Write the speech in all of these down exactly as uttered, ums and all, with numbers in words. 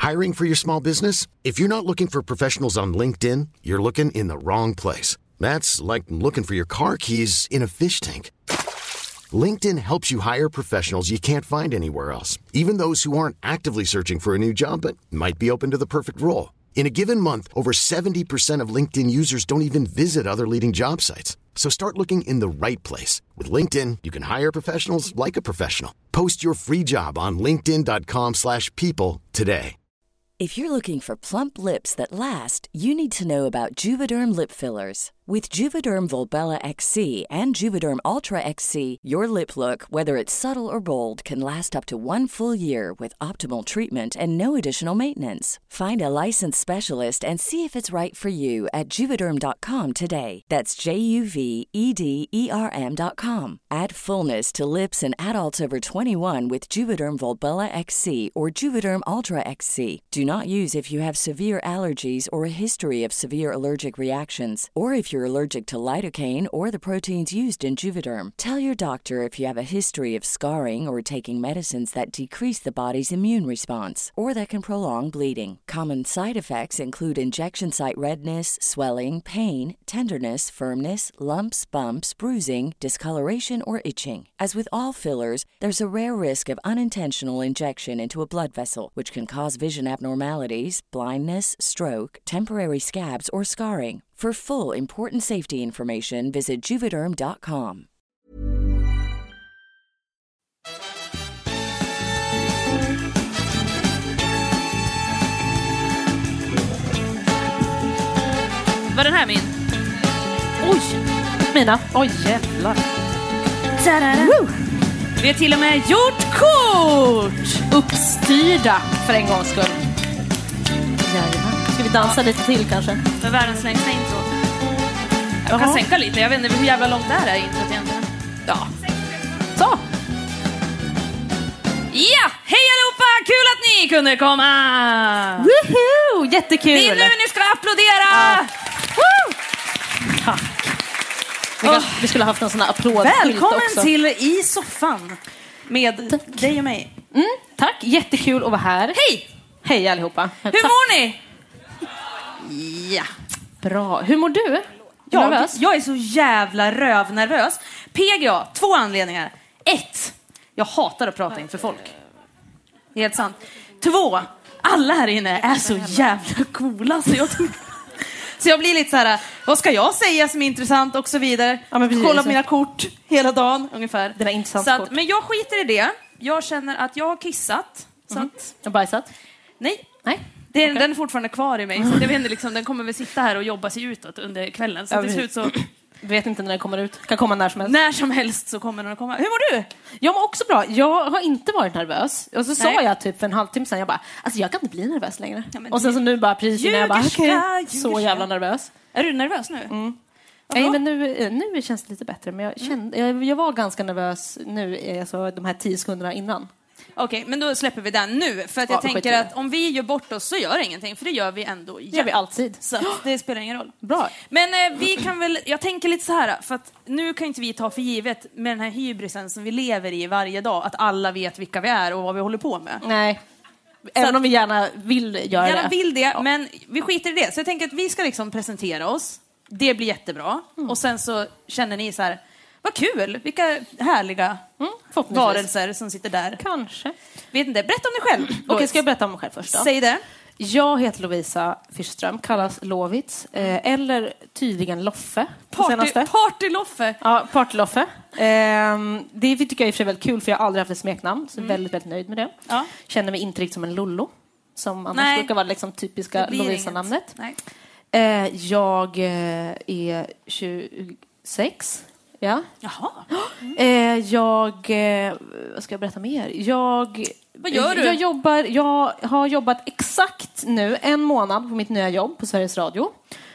Hiring for your small business? If you're not looking for professionals on LinkedIn, you're looking in the wrong place. That's like looking for your car keys in a fish tank. LinkedIn helps you hire professionals you can't find anywhere else, even those who aren't actively searching for a new job but might be open to the perfect role. In a given month, over seventy percent of LinkedIn users don't even visit other leading job sites. So start looking in the right place. With LinkedIn, you can hire professionals like a professional. Post your free job on linkedin dot com slash people today. If you're looking for plump lips that last, you need to know about Juvederm lip fillers. With Juvederm Volbella X C and Juvederm Ultra X C, your lip look, whether it's subtle or bold, can last up to one full year with optimal treatment and no additional maintenance. Find a licensed specialist and see if it's right for you at juvederm dot com today. That's J U V E D E R M dot com. Add fullness to lips in adults over twenty-one with Juvederm Volbella X C or Juvederm Ultra X C. Do not use if you have severe allergies or a history of severe allergic reactions, or if you're allergic to lidocaine or the proteins used in Juvederm. Tell your doctor if you have a history of scarring or taking medicines that decrease the body's immune response or that can prolong bleeding. Common side effects include injection site redness, swelling, pain, tenderness, firmness, lumps, bumps, bruising, discoloration, or itching. As with all fillers, there's a rare risk of unintentional injection into a blood vessel, which can cause vision abnormalities, blindness, stroke, temporary scabs, or scarring. For full important safety information, visit juvederm dot com. Var den här min? Oj, mina. Oj, jävlar. Vi har till och med gjort kort! Uppstyrda för en gångs skull. Jajamän. Ska vi dansa lite till kanske? För världens längsta intro. Jag kan Jaha. sänka lite, jag vet inte hur jävla långt det här är introt egentligen. Ja. Så. Ja, hej allihopa! Kul att ni kunde komma! Woohoo! Jättekul! Det är nu ni ska applådera! Ja. Woo! Tack. Vi, kan, vi skulle ha haft en sån här applåd. Välkommen också. till I soffan med tack. Dig och mig. Mm, tack, jättekul att vara här. Hej! Hej allihopa. Hur tack. mår ni? Ja, bra. Hur mår du? Jag, nervös? jag är så jävla rövnervös. P G A, två anledningar. Ett, jag hatar att prata inför folk. Helt sant. Två, alla här inne är så jävla coola så jag, så jag blir lite så här: vad ska jag säga som är intressant och så vidare. Ja, men kolla på mina kort hela dagen ungefär. Det är intressant så att, kort. men jag skiter i det. Jag känner att jag har kissat. Så Mm. att, Jag har bajsat? nej. Nej. Det är, Okay. Den är fortfarande kvar i mig. Så jag vet inte, liksom, den kommer väl sitta här och jobba sig utåt under kvällen. Så Ja, till slut så... vet inte när den kommer ut. Kan komma när som helst. När som helst så kommer den att komma. Hur mår du? Jag mår också bra. Jag har inte varit nervös. Och så Nej. sa jag typ för en halvtimme sedan, jag bara, alltså jag kan inte bli nervös längre. Ja, men och sen så nu bara precis innan jag bara, okej, Ljugerska, så ljugerska. jävla nervös. Är du nervös nu? Mm. Vad Nej, bra. men nu, nu känns det lite bättre. Men jag, kände, jag, jag var ganska nervös nu, alltså, de här tio sekunderna innan. Okej, men då släpper vi den nu. För att jag Ja, tänker skit i att om vi gör bort oss så gör det ingenting. För det gör vi ändå. Det gör vi alltid. Så att det spelar ingen roll. Bra. Men eh, vi kan väl, jag tänker lite så här, för att nu kan inte vi ta för givet med den här hybrisen som vi lever i varje dag, att alla vet vilka vi är och vad vi håller på med. Nej. Även att, om vi gärna vill göra gärna det. vill det, Ja. men vi skiter i det. Så jag tänker att vi ska liksom presentera oss. Det blir jättebra. Mm. Och sen så känner ni så här, vad kul, vilka härliga Mm, varelser som sitter där. Kanske. Vet inte, berätta om dig själv. Okej, okay, ska jag berätta om mig själv först då? Säg det. Jag heter Lovisa Fischerström, kallas Lovits, eh, eller tydligen Loffe på Party, senaste. Partyloffe. Ja, Partyloffe. Eh, det tycker jag är för väldigt kul, för jag har aldrig haft ett smeknamn, så Mm. väldigt, väldigt nöjd med det. Ja. Känner mig inte riktigt som en Lollo, som annars Nej. brukar vara liksom typiska Det blir Lovisa-namnet. inget. Eh, jag eh, är tjugosex. Ja. Jaha. Eh, jag... Eh, vad ska jag berätta mer? Jag... Vad gör du? Jag, jobbar, jag har jobbat exakt nu en månad på mitt nya jobb på Sveriges Radio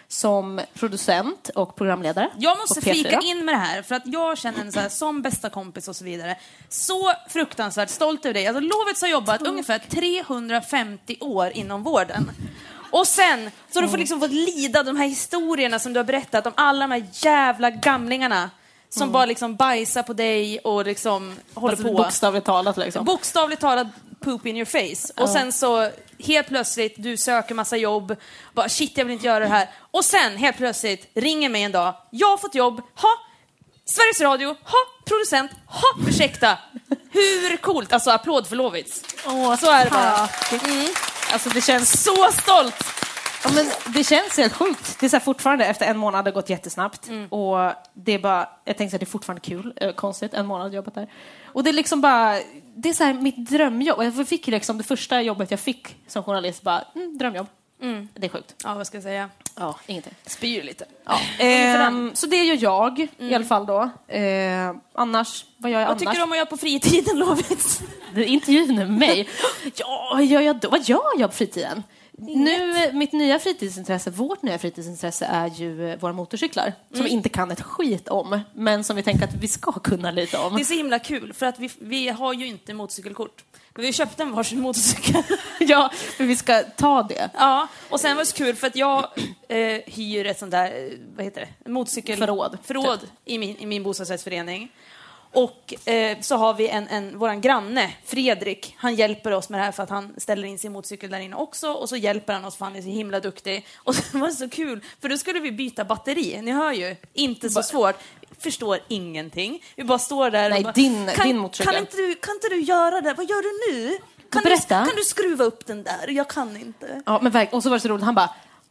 som producent och programledare. Jag måste på P fyra. flika in med det här, för att jag känner en så här, som bästa kompis och så vidare, så fruktansvärt stolt över dig. Alltså, Lovits har jobbat ungefär trehundrafemtio år inom vården. Och sen så har du fått liksom fått lida de här historierna som du har berättat om alla de här jävla gamlingarna som bara liksom bajsar på dig och liksom håller Alltså, på. bokstavligt talat liksom. Bokstavligt talat poop in your face. Och sen så helt plötsligt, du söker massa jobb. Bara shit, jag vill inte göra det här. Och sen helt plötsligt ringer mig en dag. Jag har fått jobb. Ha! Sveriges Radio. Ha! Producent. Ha! Ursäkta. Hur coolt? Alltså applåd för Lovits. Åh, så är det bara. Mm. Alltså det känns så stolt. Ja, men det känns helt sjukt. Det är så här, fortfarande efter en månad har gått jättesnabbt. Mm. Och det är bara, jag tänkte att det är fortfarande kul. Äh, konstigt, en månad jobbat där. Och det är liksom bara, det är så här mitt drömjobb. Och jag fick liksom det första jobbet jag fick som journalist, bara mm, drömjobb. Mm. Det är sjukt. Ja, vad ska jag säga? Ja, ingenting. Spyr lite. Ja. Ehm, så det gör jag mm. i alla fall då. Ehm, annars, vad gör jag vad annars? Vad tycker du om att göra på fritiden, Lovits? Det är intervjun med mig. Ja, gör jag då? Vad gör jag på fritiden? Nu, mitt nya fritidsintresse, vårt nya fritidsintresse är ju våra motorcyklar. Mm. Som vi inte kan ett skit om, men som vi tänker att vi ska kunna lite om. Det är så himla kul, för att vi, vi har ju inte motorcykelkort. Men vi köpte en varsin motorcykel. Ja, för vi ska ta det. Ja, och sen var det så kul för att jag eh, hyr ett sånt där, vad heter det? Motorcykelförråd förråd typ. i, min, i min bostadsrättsförening. Och eh, så har vi en, en, våran granne, Fredrik. Han hjälper oss med det här för att han ställer in sin motorcykel där inne också. Och så hjälper han oss för han är så himla duktig. Och det var så kul, för då skulle vi byta batteri. Ni hör ju, inte så svårt. Förstår ingenting. Vi bara står där Nej, och bara, din, kan, din motorcykel. Kan inte, du, kan inte du göra det? Vad gör du nu? Kan Berätta. Du, kan du skruva upp den där? Jag kan inte. Ja, men verkligen. Och så var det så roligt. Han bara,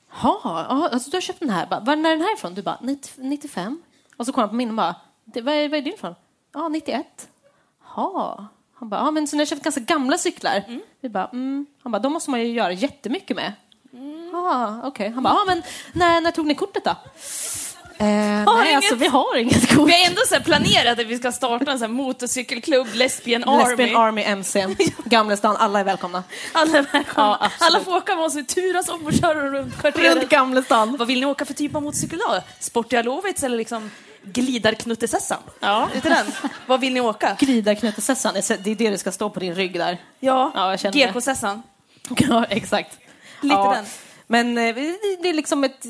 ja, alltså du har köpt den här. Bara, var är den här ifrån? Du bara, nittiofem. Och så kom han på min och bara, vad är, vad är din ifrån? Ja, nittioett. Ja. Han bara, ja men så ni har köpt ganska gamla cyklar. Mm. Vi bara, mm. Han bara, de måste man ju göra jättemycket med. Mm. Ja, okej. Okay. Han bara, ja men när, när tog ni kortet då? Eh, nej, inget... alltså vi har inget kort. Vi har ändå så här planerat att vi ska starta en sån här motorcykelklubb, Lesbian Army. Lesbian Army M C. Gamlestan, alla är välkomna. Alla är välkomna. Ja, alla får åka med oss, vi turas om och köra runt kvarteret. Runt Gamlestan. Vad vill ni åka för typ av motorcykel då? Sportiga Lovits eller liksom glidarknuttesessan? Ja. Vet du den? Vad vill ni åka? Glidarknuttesessan, det är det det ska stå på din rygg där. Ja, ja G K-sessan. Ja, exakt. Lite ja. den. Men eh, det är liksom ett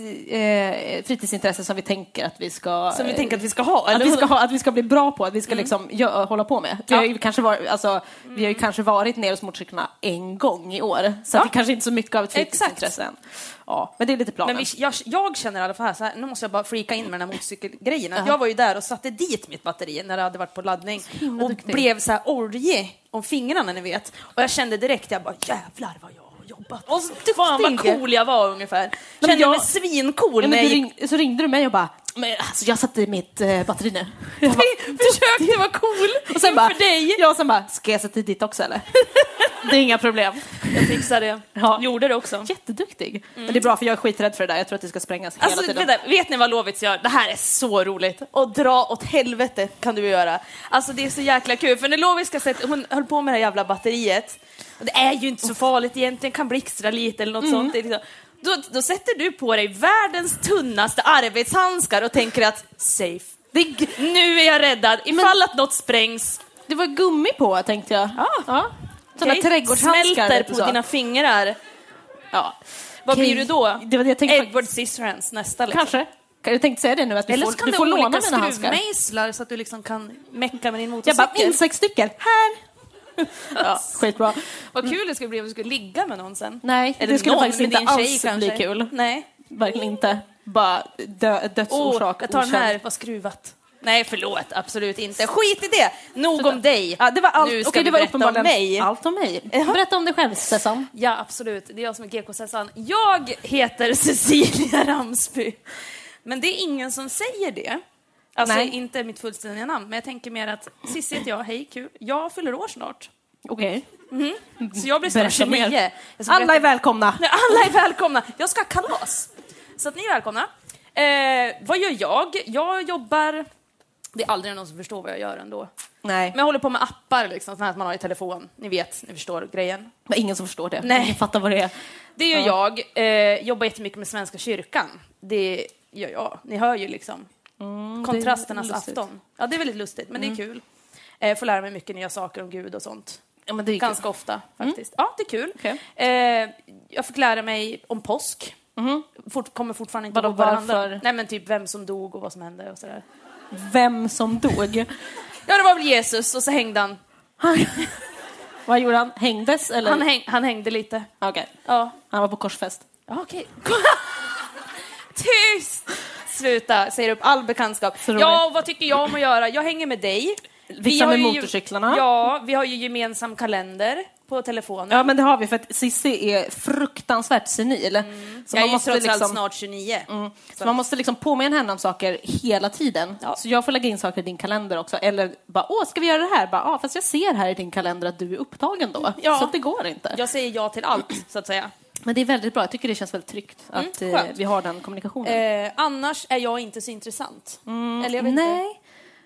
eh, fritidsintresse som vi tänker att vi ska... Som vi tänker att vi ska ha, eller? Att vi ska, ha, att vi ska bli bra på, att vi ska mm. liksom gö, hålla på med. Vi, ja. har ju kanske varit, alltså, mm. vi har ju kanske varit nere hos motorcyklarna en gång i år. Så ja. att det kanske inte är så mycket av ett fritidsintresse än. Ja, men det är lite planen. Men vi, jag, jag känner i alla fall så här, nu måste jag bara freaka in med den här motorcykelgrejen. Att jag var ju där och satte dit mitt batteri när det hade varit på laddning. Och duktig. Blev så här orge om fingrarna, ni vet. Och jag kände direkt, jag bara, jävlar vad jag jobbat. Och så, fan vad cool jag var ungefär. Kände jag mig svincool. Ja, men du ring, så ringde du mig och bara, men alltså, jag satte mitt eh, batteri nu. Jag bara, försökte vara cool och sen bara, för dig. Ja, och sen bara, ska jag sätta dit också eller? Det är inga problem. Jag fixade det. Ja. Gjorde det också. Jätteduktig. Mm. Men det är bra för jag är skiträdd för det där. Jag tror att det ska sprängas hela alltså, tiden. Vet, vet ni vad Lovits gör? Det här är så roligt. Och dra åt helvete kan du göra. Alltså det är så jäkla kul. För när Lovits ska sätta, hon höll på med det här jävla batteriet. Och det är ju inte så farligt egentligen. Kan blixtra lite eller något mm. sånt. Det är liksom, då, då sätter du på dig världens tunnaste arbetshandskar och tänker att safe. Det, nu är jag räddad. Ifall men, att något sprängs. Det var gummi på, tänkte jag. Ja. ja. Sådana okay. trädgårdshandskar. Smälter på så. Dina fingrar. Ja. Vad okay. blir du då? Det var det jag tänkte. Edward Scissorhands nästa. Liksom. Kanske. Jag tänkte säga det nu. Att du eller får, kan du får låna mina handskar. Skruvmejslar så att du liksom kan mecka med din motorcykel. Jag bara, in sex stycken. Här. Ja, skitbra. Vad kul det skulle bli om du skulle ligga med någon sen. Nej, eller det skulle någon, faktiskt inte alls tjej, bli kul. Nej. Verkligen inte. Bara dö, dödsorsak. Oh, jag tar den här, var skruvat. Nej, förlåt, absolut inte. Skit i det. Nog om dig. Ja, det var allt. Nu ska Okej, vi det var berätta om mig. Allt om mig. Uh-huh. Berätta om dig själv, Sessan. Ja, absolut. Det är jag som är G K-Sessan. Jag heter Cecilia Ramsby. Men det är ingen som säger det. Alltså Nej. Inte mitt fullständiga namn. Men jag tänker mer att Cissi heter jag. Hej, kul. Jag fyller år snart. Okej. Okay. Mm. Så jag blir snart tjugonio. Alla är välkomna. Nej, alla är välkomna. Jag ska ha kalas. Så att ni är välkomna. Eh, vad gör jag? Jag jobbar... Det är aldrig någon som förstår vad jag gör ändå. Nej. Men jag håller på med appar, liksom, sån här att man har i telefon. Ni vet, ni förstår grejen. Men ingen som förstår det. Nej. Ingen fattar vad det är. Det gör ja. jag. Eh, jobbar jättemycket med Svenska kyrkan. Det gör jag. Ni hör ju liksom. Mm, kontrasternas afton. Ja, det är väldigt lustigt, men mm. det är kul. Eh, får lära mig mycket nya saker om Gud och sånt. Ja, men det är ganska kul. ofta faktiskt. Mm. Ja, det är kul. Okay. Eh, jag fick lära mig om påsk. Mm. Fort, kommer fortfarande inte ihåg varför. Nej, men typ vem som dog och vad som hände och sådär. Vem som dog? Ja, det var väl Jesus och så hängde han. Vad gjorde han? Hängdes? Eller? Han, häng, han hängde lite. Okej. Okay. Ja. Han var på korsfest. Okej. Okay. Tyst! Sluta, säger upp all bekantskap. Ja, vad tycker jag om att göra? Jag hänger med dig. Vixa med motorcyklarna. Ja, vi har ju gemensam kalender på telefonen. Ja, men det har vi för att Cissi är fruktansvärt senil. Mm. Så jag man är måste ju trots liksom, allt snart tjugonio. Mm. Så. så man måste liksom påminna henne om saker hela tiden. Ja. Så jag får lägga in saker i din kalender också. Eller bara, åh, ska vi göra det här? Bara, ah, fast jag ser här i din kalender att du är upptagen då. Ja. Så det går inte. Jag säger ja till allt, så att säga. Men det är väldigt bra. Jag tycker det känns väldigt tryggt att mm, eh, vi har den kommunikationen. Eh, annars är jag inte så intressant. Mm, Eller jag vet nej. Inte.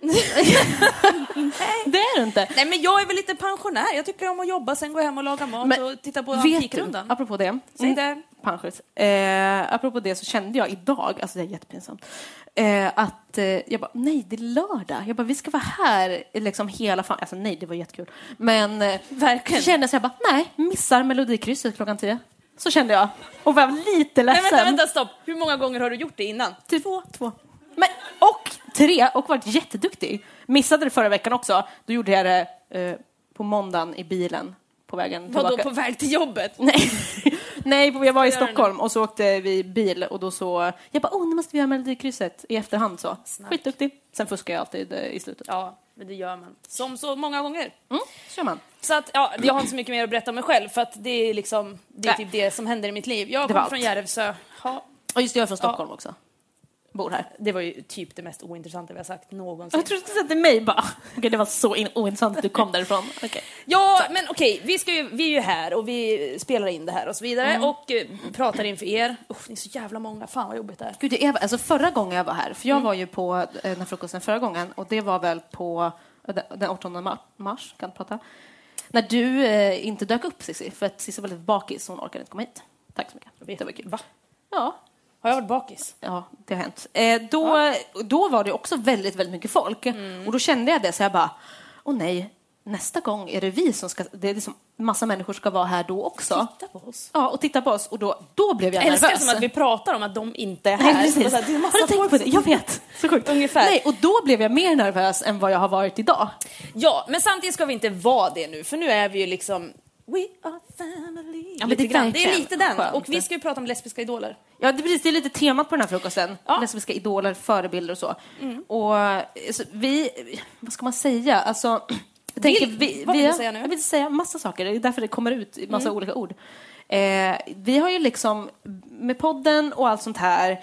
Det är du inte. Nej, men jag är väl lite pensionär. Jag tycker om att jobba, sen gå hem och laga mat men, och titta på Antikrundan. Apropå det. Säg mm, det. Pensionärs. Eh, apropå det så kände jag idag, alltså det är jättepinsamt, eh, att eh, jag bara, nej, det är lördag. Jag bara, vi ska vara här liksom hela fan. Alltså nej, det var jättekul. Men eh, verkligen. Så kände jag så jag bara, nej, missar Melodikrysset klockan tio. Så kände jag. Och var lite ledsen. Nej, vänta, vänta, stopp. Hur många gånger har du gjort det innan? Typ två. Två. Men, och tre, och varit jätteduktig. Missade det förra veckan också. Då gjorde jag det eh, på måndagen i bilen på vägen tillbaka. Vadå, på väg till jobbet? Nej, Nej jag var i Stockholm och så åkte vi bil och då så... Jag bara, åh, nu måste vi göra Melodikrysset i efterhand så. Snart. Skitduktig. Sen fuskar jag alltid i slutet. Ja, men det gör man. Som så många gånger. Mm, så gör man. Så att, ja, jag har inte så mycket mer att berätta om mig själv för att det är liksom, det är typ det som händer i mitt liv. Jag kommer från Järvsö. Ja. Och just det, jag är från Stockholm ja. också. Bor här. Det var ju typ det mest ointressanta vi har sagt någonsin. Jag trodde att det mig bara. Okej, det var så in- ointressant att du kom därifrån. Okay. Ja, så. Men okej, vi, ska ju, vi är ju här och vi spelar in det här och så vidare mm. och uh, pratar inför er. Usch, ni är så jävla många. Fan vad jobbigt det är. Gud, det är alltså förra gången jag var här, för jag mm. var ju på eh, den här frukosten förra gången och det var väl på uh, den artonde mars, kan du prata. När du eh, inte dök upp, Cissi, för att Cissi var lite bakis så hon orkade inte komma hit. Tack så mycket. Jag vet. Det var kul. Va? Ja. Har jag varit bakis? Ja, det har hänt. Eh, då, ja. då var det också väldigt, väldigt mycket folk. Mm. Och då kände jag det, så jag bara, åh nej, nästa gång är det vi som ska, det är liksom massa människor ska vara här då också. Titta på oss. Ja, och titta på oss. Och då, då blev jag, jag nervös. Älskar som att vi pratar om att de inte är här. Nej, precis. Så här, det är massa har du tänkt på det? Jag vet. Så sjukt. Ungefär. Nej, och då blev jag mer nervös än vad jag har varit idag. Ja, men samtidigt ska vi inte vara det nu. För nu är vi ju liksom... We are family. Ja, men det, är det är lite den. Skönt. Och vi ska ju prata om lesbiska idoler. Ja, det är precis. Det är lite temat på den här frukosten. Ja. Lesbiska idoler, förebilder och så. Mm. Och alltså, vi... Vad ska man säga? Alltså... Jag tänker, vill, vi, vad vill vi, du säga nu? Jag vill säga massa saker. Det är därför det kommer ut i massa mm. olika ord. Eh, vi har ju liksom... Med podden och allt sånt här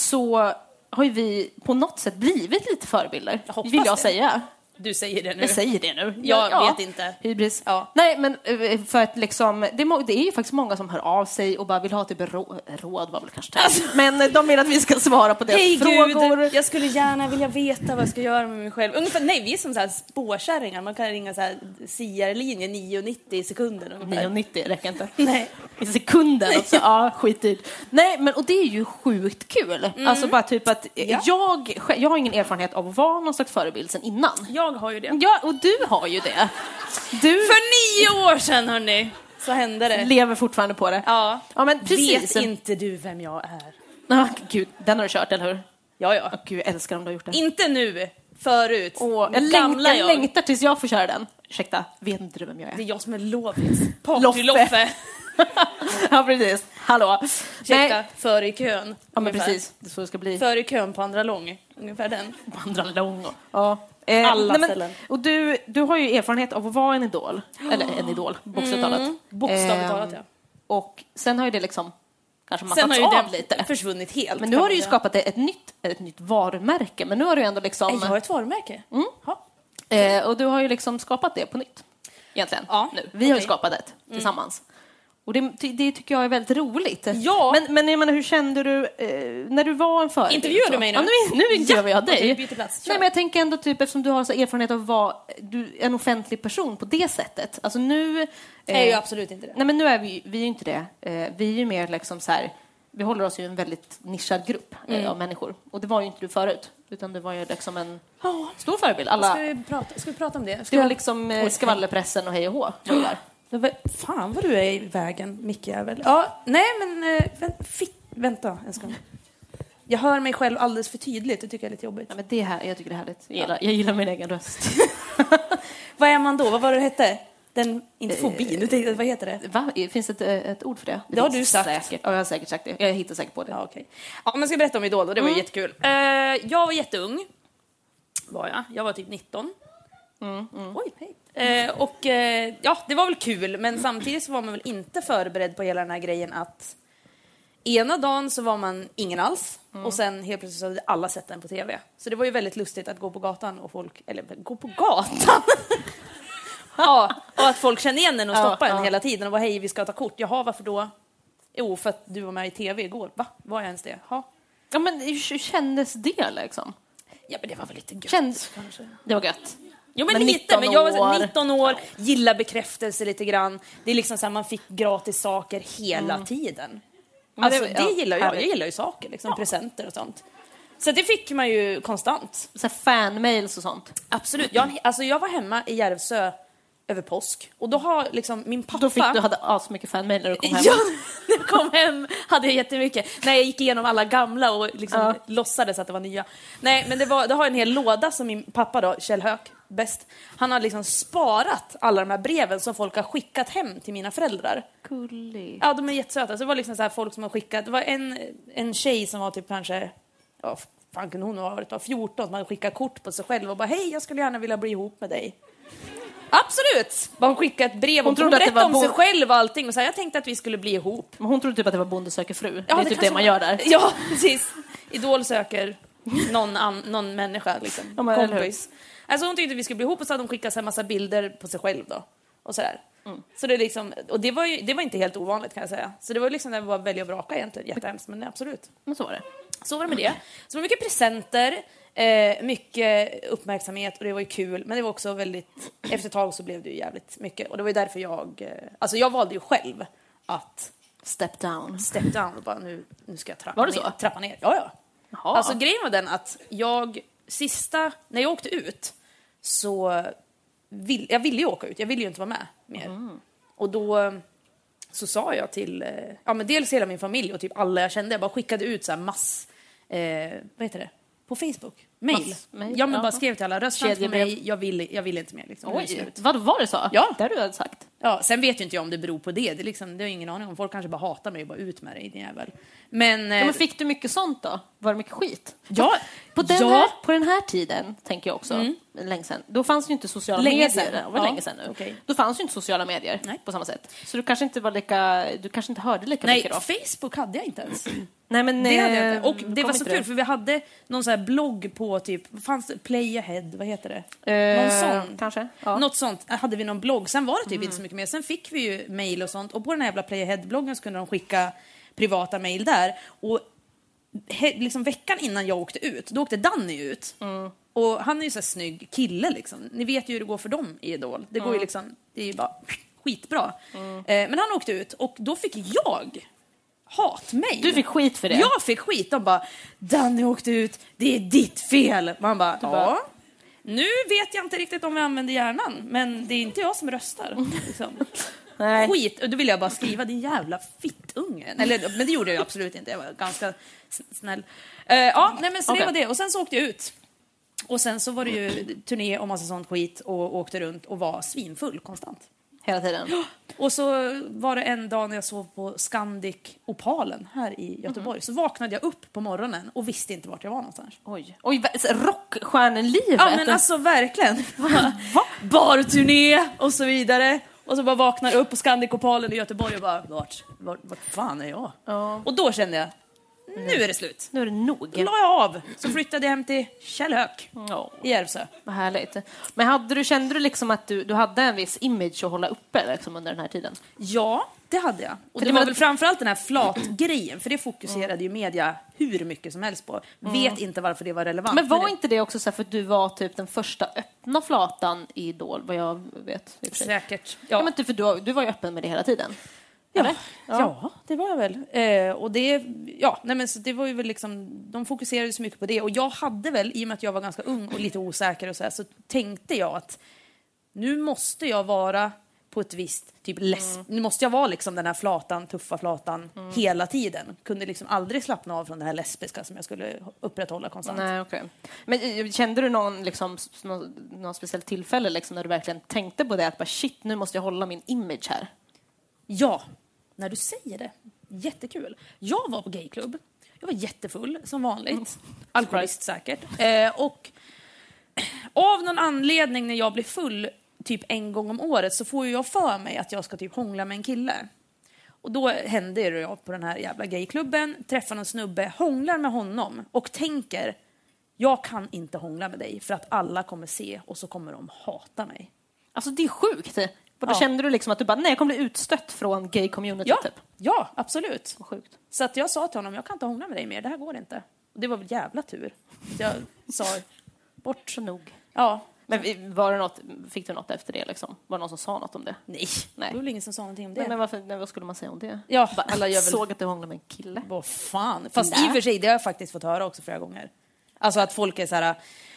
så har ju vi på något sätt blivit lite förebilder. Jag vill jag det. säga. Du säger det nu. Jag säger det nu. Jag ja, vet inte. Hybris. Ja. Nej, men för att liksom... Det är, må, det är ju faktiskt många som hör av sig och bara vill ha typ råd. Råd var väl kanske alltså. Men de vill att vi ska svara på deras hey, frågor. Gud, jag skulle gärna vilja veta vad jag ska göra med mig själv. Ungefär, nej, vi är som så här spårkärringar. Man kan ringa så här S I A-linje nio nittio i sekunder. nio nittio räcker inte. Nej. I sekunder också. Ja, skitdyrt. Nej, men och det är ju sjukt kul. Mm. Alltså bara typ att ja. jag, jag har ingen erfarenhet av att vara någon slags förebild sen innan. Jag har ju det. Ja, och du har ju det. Du... För nio år sedan, hörni, så hände det. Lever fortfarande på det. Ja, ja men precis. Vet inte du vem jag är? Ah, gud, den har du kört, eller hur? Ja, ja. Oh, gud, jag älskar om du har gjort det. Inte nu, förut. Oh, jag, läng- jag, jag längtar tills jag får köra den. Ursäkta, vet inte du vem jag är? Det är jag som är Lovis. Partyloffe. Ja, precis. Hallå. Ursäkta, före i kön. Ja, men precis. Det är så det ska bli. Före i kön på andra lång. Ungefär den. På andra lång. Ja. Eh, Alla nej, ställen. Men, och du, du har ju erfarenhet av att vara en idol. Eller en idol, bokstavligt talat. Mm, bokstavligt talat, ja. Och sen har ju det liksom kanske mattats sen har ju av det lite. Försvunnit helt. Men nu har du ju skapat ett nytt, ett nytt varumärke. Men nu har du ändå liksom... Jag har ett varumärke? Mm. Eh, och du har ju liksom skapat det på nytt. Egentligen. Ja, nu. Vi okay. har ju skapat det tillsammans. Mm. Och det, det tycker jag är väldigt roligt. Ja. Men, men jag menar, hur kände du eh, när du var en förebild? Intervjuar du mig nu? Ja, nu, nu intervjuar jag dig. Okay, plats. Nej, men jag tänker ändå typ, eftersom du har så erfarenhet av att vara du, en offentlig person på det sättet. Alltså nu... Eh, är ju absolut inte det. Nej, men nu är vi, vi är ju inte det. Eh, vi är ju mer liksom så här... Vi håller oss i en väldigt nischad grupp eh, mm. av människor. Och det var ju inte du förut. Utan du var ju liksom en oh. stor förebild. Alla... Ska, vi prata, ska vi prata om det? Ska du har liksom eh, skvallerpressen och hej och hå. Fan vad du är i vägen, Micke-jävel. Ja, nej men äh, vänt, fitt, vänta en sekund. Jag hör mig själv alldeles för tydligt, det tycker jag är lite jobbigt. Ja, men det här, jag tycker det är härligt. Jag gillar, jag gillar min egen röst. Vad är man då? Vad var det hette? Den, inte fobin, utan vad heter det? Va? Finns det ett, ett ord för det? Det har du sagt. Säkert. Ja, jag har säkert sagt det. Jag hittar säkert på det. Ja, okay. Ja, man ska berätta om Idol då. Det var mm. ju jättekul. Uh, jag var jätteung. Var jag? Jag var typ nitton. Mm, mm. Oj, hej. Uh, och uh, ja, det var väl kul. Men samtidigt så var man väl inte förberedd på hela den här grejen att ena dagen så var man ingen alls. Mm. Och sen helt plötsligt så hade alla sett den på tv. Så det var ju väldigt lustigt att gå på gatan och folk... Eller gå på gatan? Ja, och att folk känner igen den och stoppar ja, en ja. hela tiden och bara hej, vi ska ta kort. Jaha, varför då? Jo, för att du var med i tv igår. Va? Var jag ens det? Ha. Ja, men hur kändes det liksom? Ja, men det var väl lite gött. Känns... kanske. Det var gött. Jo, men, men lite. Men jag var nitton år, gillar bekräftelse lite grann. Det är liksom så här, man fick gratis saker hela mm. tiden. Alltså, det, det gillar jag. Jag gillar ju saker, liksom ja. presenter och sånt. Så det fick man ju konstant. Så fanmails och sånt? Absolut. Jag, alltså, jag var hemma i Järvsö över påsk. Och då har liksom min pappa... Då fick du hade as mycket fanmail när du kom hem. Ja, när jag kom hem hade jag jättemycket. När jag gick igenom alla gamla och liksom ja. låtsades att det var nya. Nej, men det, var, det har en hel låda som min pappa då, Kjell Höök, bäst. Han har liksom sparat alla de här breven som folk har skickat hem till mina föräldrar. Gullig. Ja, de är jättesöta. Så det var liksom så här folk som har skickat... Det var en, en tjej som var typ kanske... Ja, fan kunde hon ha varit fjorton som hade skickat kort på sig själv och bara hej, jag skulle gärna vilja bli ihop med dig. Absolut! Hon skickade ett brev och hon, hon berättade om sig själv och allting och så här, jag tänkte att vi skulle bli ihop. Men hon trodde typ att det var Bonde söker fru. Ja, det är det typ det man gör där. Ja, precis. Idol söker någon, an, någon människa liksom. Ja, kompis. Alltså hon tyckte att vi skulle bli ihop och så hade hon skickat en massa bilder på sig själv då. Och sådär. Mm. Så det liksom, och det var ju, det var inte helt ovanligt kan jag säga. Så det var liksom, det var välja och vraka egentligen, jättehemskt, men absolut. Men så var det. Så var det med det. Så det var mycket presenter, eh, mycket uppmärksamhet och det var ju kul. Men det var också väldigt, efter ett tag så blev det ju jävligt mycket. Och det var ju därför jag, eh, alltså jag valde ju själv att step down. Step down och bara nu, nu ska jag trappa var det ner. Så? Trappa ner. Ja, ja. Jaha. Alltså grejen var den att jag, sista, när jag åkte ut så vill, jag ville ju åka ut, jag ville ju inte vara med mer. Mm. Och då så sa jag till, ja men dels hela min familj och typ alla jag kände, jag bara skickade ut så här mass, eh, vad heter det? På Facebook? Mail. Mail. Ja men ja. Bara skrev till alla, rösta på mig, jag vill, jag vill inte mer liksom. Oj, vad var det så? Ja. Det har du hade sagt. Ja, sen vet ju inte jag om det beror på det, det är liksom, det har ingen aning om, folk kanske bara hatar mig och bara ut med det i din jävel. Men, ja, men fick du mycket sånt då? Var det mycket skit? Ja. På den, ja. Här, på den här tiden, tänker jag också, mm. länge sedan, då fanns ju inte sociala länge medier. Sedan. Det var ja. länge sedan nu. Okay. Då fanns ju inte sociala medier. Nej. På samma sätt. Så du kanske inte var lika, du kanske inte hörde lika Nej, mycket då. Facebook hade jag inte ens. Nej, men det hade jag inte. Och det var så kul det. för vi hade någon så här blogg på typ, vad fanns det? Play Ahead, vad heter det? Uh, någon sån. Kanske. Ja. Något sånt hade vi någon blogg. Sen var det typ mm. inte så mycket mer. Sen fick vi ju mail och sånt. Och på den här jävla Play Ahead-bloggen så kunde de skicka privata mail där. Och he, liksom veckan innan jag åkte ut, då åkte Danny ut. Mm. Och han är ju så här snygg kille liksom. Ni vet ju hur det går för dem i Idol. Det går mm. ju liksom, det är ju bara skitbra. Mm. Eh, men han åkte ut och då fick jag hatmail. Du fick skit för det? Jag fick skit. De bara, Danny åkte ut, det är ditt fel. Man bara, ja. Bara, nu vet jag inte riktigt om jag använder hjärnan, men det är inte jag som röstar. Liksom. Nej. Skit, och då vill jag bara skriva, din jävla fittunge. Eller, men det gjorde jag absolut inte, jag var ganska snäll. Uh, ja, nej, men så okay. Det var det. Och sen så åkte jag ut. Och sen så var det ju turné och massa sånt skit och åkte runt och var svinfull konstant. Hela tiden. Och så var det en dag när jag sov på Scandic Opalen här i Göteborg. Mm. Så vaknade jag upp på morgonen och visste inte vart jag var någonstans. Oj, Oj rockstjärnelivet. Ja men alltså verkligen. Va? Barturné och så vidare. Och så bara vaknar upp på Scandic Opalen i Göteborg och bara, vart, vart, vart fan är jag? Ja. Och då kände jag, nu är det slut. Nu är det nog. Då la jag av. Så flyttade jag hem till Kjell Höök oh. i Järvsö. Vad härligt. Men hade du, kände du liksom att du, du hade en viss image att hålla uppe liksom under den här tiden? Ja, det hade jag. Och för det var väl framförallt den här flatgrejen. För det fokuserade mm. ju media hur mycket som helst på. Mm. Vet inte varför det var relevant. Men var det... inte det också så här för att du var typ den första öppna flatan i Idol, vad jag vet? Säkert. Ja. Ja, men typ, för du, du var ju öppen med det hela tiden. Ja. Ja. ja, det var jag väl. Eh, och det, ja, nej men så det var ju väl liksom, de fokuserade så mycket på det. Och jag hade väl, i och med att jag var ganska ung och lite osäker och så här, så tänkte jag att nu måste jag vara på ett visst typ lesb. Mm. Nu måste jag vara liksom den här flatan, tuffa flatan mm. hela tiden. Kunde liksom aldrig slappna av från det här lesbiska som jag skulle upprätthålla konstant. Nej, okay. Men kände du någon, liksom, någon, någon speciell tillfälle liksom, när du verkligen tänkte på det? Att bara, shit, nu måste jag hålla min image här. Ja, när du säger det. Jättekul. Jag var på gayklubb. Jag var jättefull, som vanligt. Mm. Alkoholist säkert. Eh, och av någon anledning när jag blir full typ en gång om året så får jag för mig att jag ska typ hångla med en kille. Och då händer det jag på den här jävla gayklubben, träffar någon snubbe, hånglar med honom och tänker, jag kan inte hångla med dig för att alla kommer se och så kommer de hata mig. Alltså det är sjukt. Och då ja. kände du liksom att du bara, nej, jag kommer bli utstött från gay-community ja. typ. Ja, absolut. Sjukt. Så att jag sa till honom, jag kan inte hångla med dig mer, det här går inte. Och det var väl jävla tur. Så jag sa, bort så nog. Ja. Men var det något, fick du något efter det liksom? Var det någon som sa något om det? Nej, Nej. det var väl ingen som sa någonting om det. Men, men varför, vad skulle man säga om det? Ja, bara, alla gör väl... såg att du hånglade med en kille. Vad fan. Fast Nej. i och för sig, det har jag faktiskt fått höra också flera gånger. Alltså att folk är så här,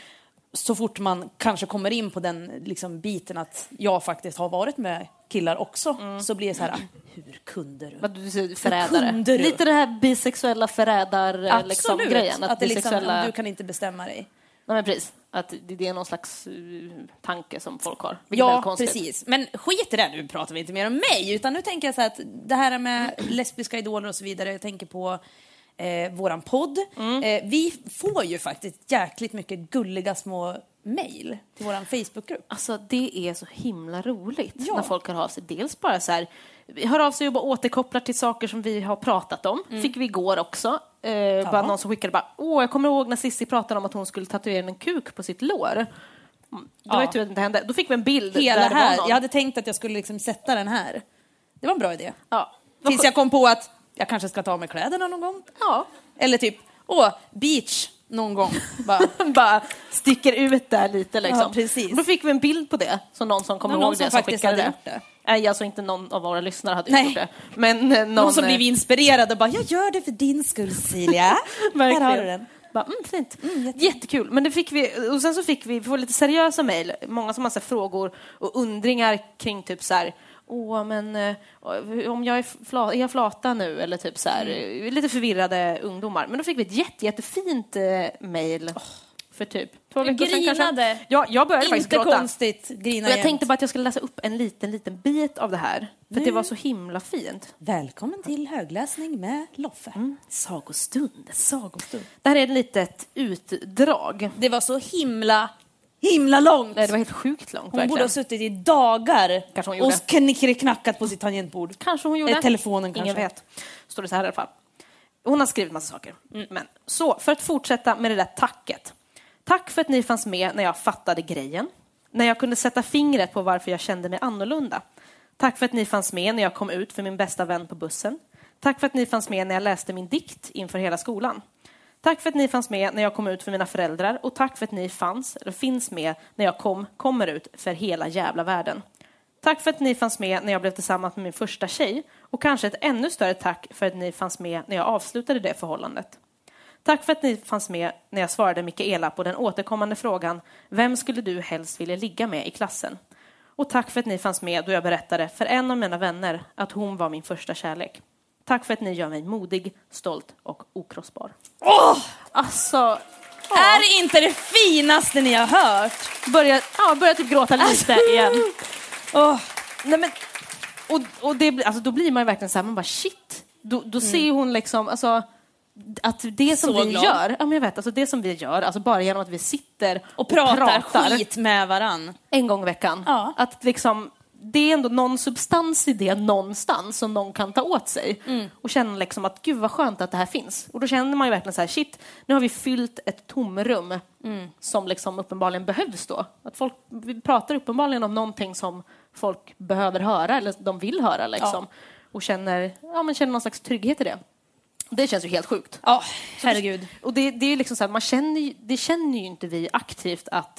så fort man kanske kommer in på den liksom, biten att jag faktiskt har varit med killar också, mm. så blir det så här, hur kunde du? Vad du säger, förrädare. Kunde du? Lite det här bisexuella förrädar liksom, grejen. Att, att det bisexuella... liksom, du kan inte bestämma dig. Nej, men precis. Att det är någon slags uh, tanke som folk har. Ja, precis. Men skit i det, nu pratar vi inte mer om mig. Utan nu tänker jag så här att det här med lesbiska idoler och så vidare. Jag tänker på eh, våran podd. Mm. Eh, vi får ju faktiskt jäkligt mycket gulliga små mejl till våran Facebookgrupp. Alltså det är så himla roligt ja. när folk hör av sig. Dels bara så här, hör av sig och bara återkopplar till saker som vi har pratat om. Mm. Fick vi igår också. Eh, bara någon som skickade bara, åh, jag kommer ihåg när Sissi pratade om att hon skulle tatuera en kuk på sitt lår. Det var ju tur att det inte hände. Då fick vi en bild. Hela där här. Jag hade tänkt att jag skulle liksom sätta den här. Det var en bra idé. Ja. Tills jag kom på att jag kanske ska ta av mig kläderna någon gång. Ja. Eller typ, åh, beach någon gång. Bara, bara sticker ut där lite liksom. Ja, precis. Och då fick vi en bild på det. Så någon som kommer ihåg någon det som, som faktiskt hade gjort det. Nej, alltså inte någon av våra lyssnare hade Nej. gjort det. Men någon, någon som blev inspirerad och bara, jag gör det för din skull, Silja. Här har du den. Bara, mm, fint. Mm, jättekul. Men det fick vi, och sen så fick vi, vi får lite seriösa mejl. Många som har så här frågor och undringar kring typ så här, åh, men äh, om jag är, fla, är jag flata nu? Eller typ så här, mm. lite förvirrade ungdomar. Men då fick vi ett jätte, jättefint äh, mejl. Oh. För typ två veckor sedan kanske. Ja, jag började inte faktiskt gråta. Inte konstigt, grina Jag tänkte bara att jag skulle läsa upp en liten, liten bit av det här. För det var så himla fint. Välkommen till högläsning med Loffe. Mm. Sagostund. Sagostund. Det här är ett litet utdrag. Det var så himla, himla långt. Nej, det var helt sjukt långt. Hon verkligen. borde ha suttit i dagar kanske hon gjorde. Och kn- knackat på sitt tangentbord. Kanske hon gjorde. Eller telefonen kanske. Ingen vet. Står det så här i alla fall. Hon har skrivit massa saker. Mm. Men så, för att fortsätta med det där tacket. Tack för att ni fanns med när jag fattade grejen. När jag kunde sätta fingret på varför jag kände mig annorlunda. Tack för att ni fanns med när jag kom ut för min bästa vän på bussen. Tack för att ni fanns med när jag läste min dikt inför hela skolan. Tack för att ni fanns med när jag kom ut för mina föräldrar. Och tack för att ni fanns, eller finns med när jag kom, kommer ut för hela jävla världen. Tack för att ni fanns med när jag blev tillsammans med min första tjej. Och kanske ett ännu större tack för att ni fanns med när jag avslutade det förhållandet. Tack för att ni fanns med när jag svarade Mikaela på den återkommande frågan, vem skulle du helst vilja ligga med i klassen? Och tack för att ni fanns med då jag berättade för en av mina vänner att hon var min första kärlek. Tack för att ni gör mig modig, stolt och okrossbar. Åh! Alltså... Åh. Är det inte det finaste ni har hört? Börjar, ja, börjar typ gråta lite alltså. igen. Åh. Nej, men, och och det, alltså, då blir man ju verkligen så här, man bara shit. Då, då mm. ser hon liksom... Alltså, att det som så vi glad. gör, ja men jag vet, alltså det som vi gör, alltså bara genom att vi sitter och, och pratar, pratar skit med varann en gång i veckan, ja. att liksom det är ändå någon substans i det någonstans som någon kan ta åt sig mm. och känna liksom att gud vad skönt att det här finns. Och då känner man ju verkligen så här, shit, nu har vi fyllt ett tomrum mm. som liksom uppenbarligen behövs då. Att folk, vi pratar uppenbarligen om någonting som folk behöver höra eller de vill höra liksom. Ja. Och känner, ja, men känner någon slags trygghet i det. Det känns ju helt sjukt. Ja, herregud. Och det, det är ju liksom så här, man känner ju, det känner ju inte vi aktivt att,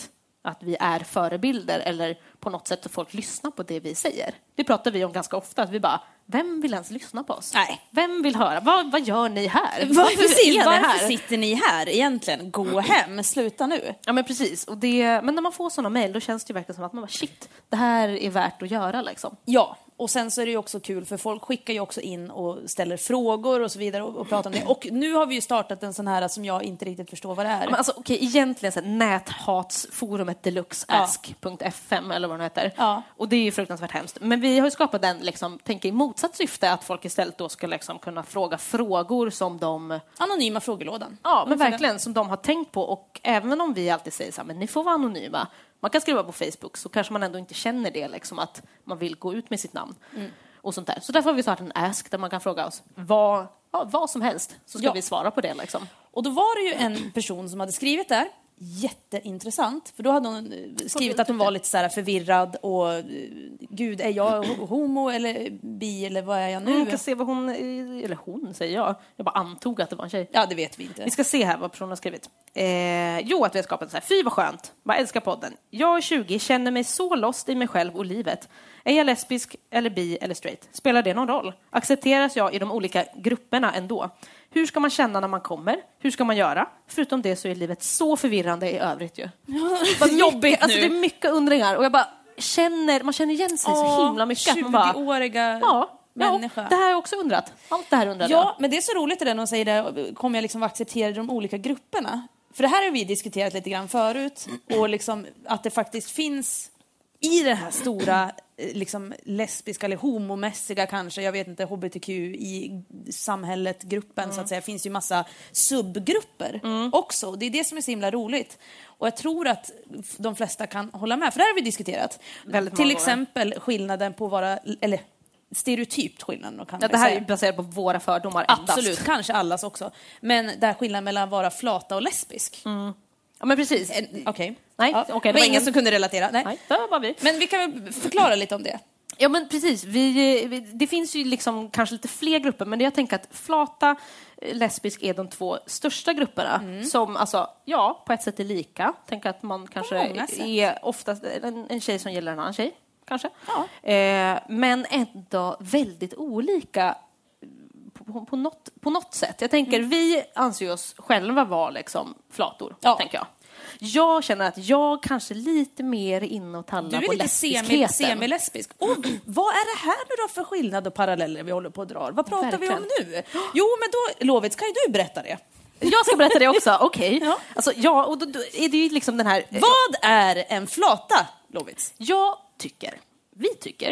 att vi är förebilder eller på något sätt att folk lyssnar på det vi säger. Det pratar vi om ganska ofta, att vi bara, vem vill ens lyssna på oss? Nej. Vem vill höra? Vad, vad gör ni här? Varför, precis, är varför här? sitter ni här egentligen? Gå hem, sluta nu. Ja, men precis. Och det, men när man får såna mejl, då känns det ju verkligen som att man bara, shit, det här är värt att göra liksom. Ja, och sen så är det ju också kul för folk skickar ju också in och ställer frågor och så vidare och, och pratar om det. Och nu har vi ju startat en sån här som jag inte riktigt förstår vad det är. Men alltså, okej, egentligen så här, näthatsforumet deluxe ask punkt f m eller vad det heter. Ja. Och det är ju fruktansvärt hemskt. Men vi har ju skapat den, liksom, tänker i motsatt syfte, att folk istället då ska liksom kunna fråga frågor som de... Anonyma frågelådan. Ja, men verkligen som de har tänkt på. Och även om vi alltid säger så här, men ni får vara anonyma. Man kan skriva på Facebook, så kanske man ändå inte känner det, liksom, att man vill gå ut med sitt namn. Mm. Och sånt där. Så därför har vi startat en ask där man kan fråga oss vad, ja, vad som helst. Så ska Ja. vi svara på det. Liksom. Och då var det ju en person som hade skrivit där. Jätteintressant. För då hade hon skrivit att hon var lite så här förvirrad och gud, är jag homo eller bi eller vad är jag nu? Vi ska se vad hon, eller hon säger jag. Jag bara antog att det var en tjej. Ja, det vet vi inte. Vi ska se här vad personen har skrivit. Eh, jo, att vi har skapat så här. Fy vad skönt. Jag älskar podden. Jag är tjugo, känner mig så lost i mig själv och livet. Är jag lesbisk eller bi eller straight? Spelar det någon roll? Accepteras jag i de olika grupperna ändå? Hur ska man känna när man kommer? Hur ska man göra? Förutom det så är livet så förvirrande i övrigt ju. Vad jobbigt Alltså, nu. det är mycket undringar. Och jag bara känner, man känner igen sig Åh, så himla mycket. tjugoåriga ja, människa. Ja, det här har jag också undrat. Allt det här undrade Ja, jag. men det är så roligt det när de säger det. Kommer jag liksom acceptera de olika grupperna? För det här har vi diskuterat lite grann förut. Och liksom att det faktiskt finns i det här stora liksom lesbiska eller homomässiga kanske, jag vet inte, H B T Q i samhället, gruppen mm. så att säga, finns ju massa subgrupper mm. också. Det är det som är så himla roligt. Och jag tror att de flesta kan hålla med, för det här har vi diskuterat. Väldigt Till exempel skillnaden på vara, eller stereotypt skillnaden. Kan ja, det här säga. Är baserat på våra fördomar. Absolut, endast. Kanske allas också. Men där skillnaden mellan vara flata och lesbisk. Mm. Ja, men precis. Okej. Okay. Nej, ja. okay, det, det var ingen, ingen som kunde relatera. Nej. Nej, det var vi. Men vi kan väl förklara lite om det. Ja, men precis. Vi, vi, det finns ju liksom kanske lite fler grupper, men jag tänker att flata, lesbisk är de två största grupperna mm. som, alltså, ja, på ett sätt är lika. Tänk att man kanske är oftast en, en tjej som gillar en annan tjej, kanske. Ja. Eh, men ändå väldigt olika på, på, något, på något sätt. Jag tänker, mm. vi anser oss själva vara liksom flator, ja. tänker jag. Jag känner att jag kanske lite mer inne och tallar på lesbiskheten. Du är lite semi-lesbisk. Och vad är det här nu då för skillnad och paralleller vi håller på att dra? Vad pratar Verkligen. vi om nu? Jo, men då, Lovits, kan ju du berätta det? Jag ska berätta det också, okej. Okay. Ja. Alltså, ja, och då, då är det ju liksom den här... Vad är en flata, Lovits? Jag tycker, vi tycker,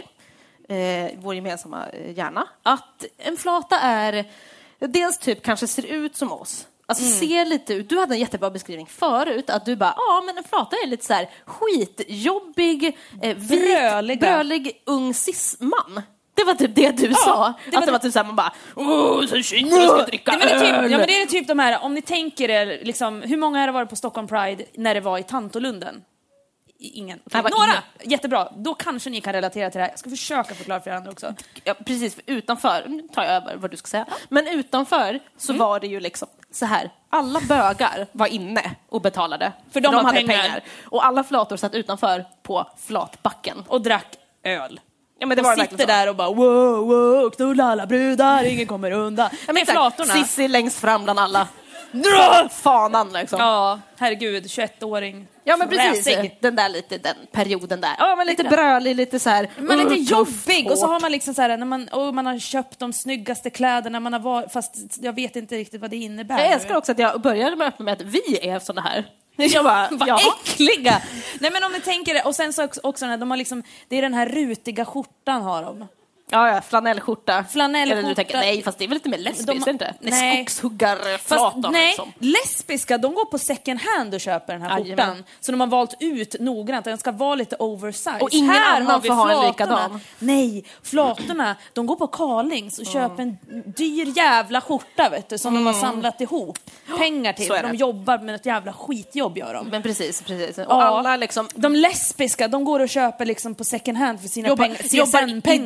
eh, vår gemensamma hjärna, att en flata är... Dels typ kanske ser ut som oss. Alltså mm. ser lite ut. Du hade en jättebra beskrivning förut att du bara, ja men en flata är lite så här skitjobbig, eh, vit, brölig, brölig ung cis-man. Det var typ det du ja, sa. Det att det var typ så här, man bara, åh, så shit, jag ska dricka Nej, men det är typ, ja, men det är typ de här, om ni tänker er, liksom, hur många har det varit på Stockholm Pride när det var i Tantolunden? Ingen. Okay. Några, ingen. Jättebra. Då kanske ni kan relatera till det här. Jag ska försöka förklara för er andra också. Ja, precis. Utanför, nu tar jag över vad du ska säga. Men utanför så mm. var det ju liksom så här. Alla bögar var inne och betalade. För de, för de hade pengar. pengar. Och alla flator satt utanför på flatbacken. Och drack öl. Ja, men det och var sitter där och bara wow, wow, knulla alla brudar, ingen kommer undan. Ja, men flatorna. Sissi längst fram bland alla. Dra fanan liksom. Ja, herregud, tjugoett-åring. Ja, men precis. Fräsig. Den där lite, den perioden där. Ja, men lite, lite brölig, lite så här. Men lite jobbig. Och så har man liksom så här, när man, och man har köpt de snyggaste kläderna, man har varit, fast jag vet inte riktigt vad det innebär. Jag älskar också att jag började med att öppna med att vi är såna här. Jag bara, vad ja. äckliga. Nej, men om ni tänker det, och sen så också, också när de har liksom, det är den här rutiga skjortan har de. Ja, ja, flanellskjorta. Flanellskjorta. Eller du tänker, nej, fast det är väl lite mer lesbiskt, de, inte? Nej. Skogshuggarflatan. Nej, liksom. lesbiska, de går på second hand och köper den här skjortan. Ajmen. Så de har valt ut noggrant. Den ska vara lite oversized. Och ingen här annan får ha en likadan. Nej, flatorna, de går på Carlings och mm. köper en dyr jävla skjorta, vet du, som mm. de har samlat ihop pengar till. För de jobbar med ett jävla skitjobb, gör de. Men precis, precis. Och ja, alla liksom... De lesbiska, de går och köper liksom på second hand för sina jobbar, pengar. C S N-pengar. Jobbar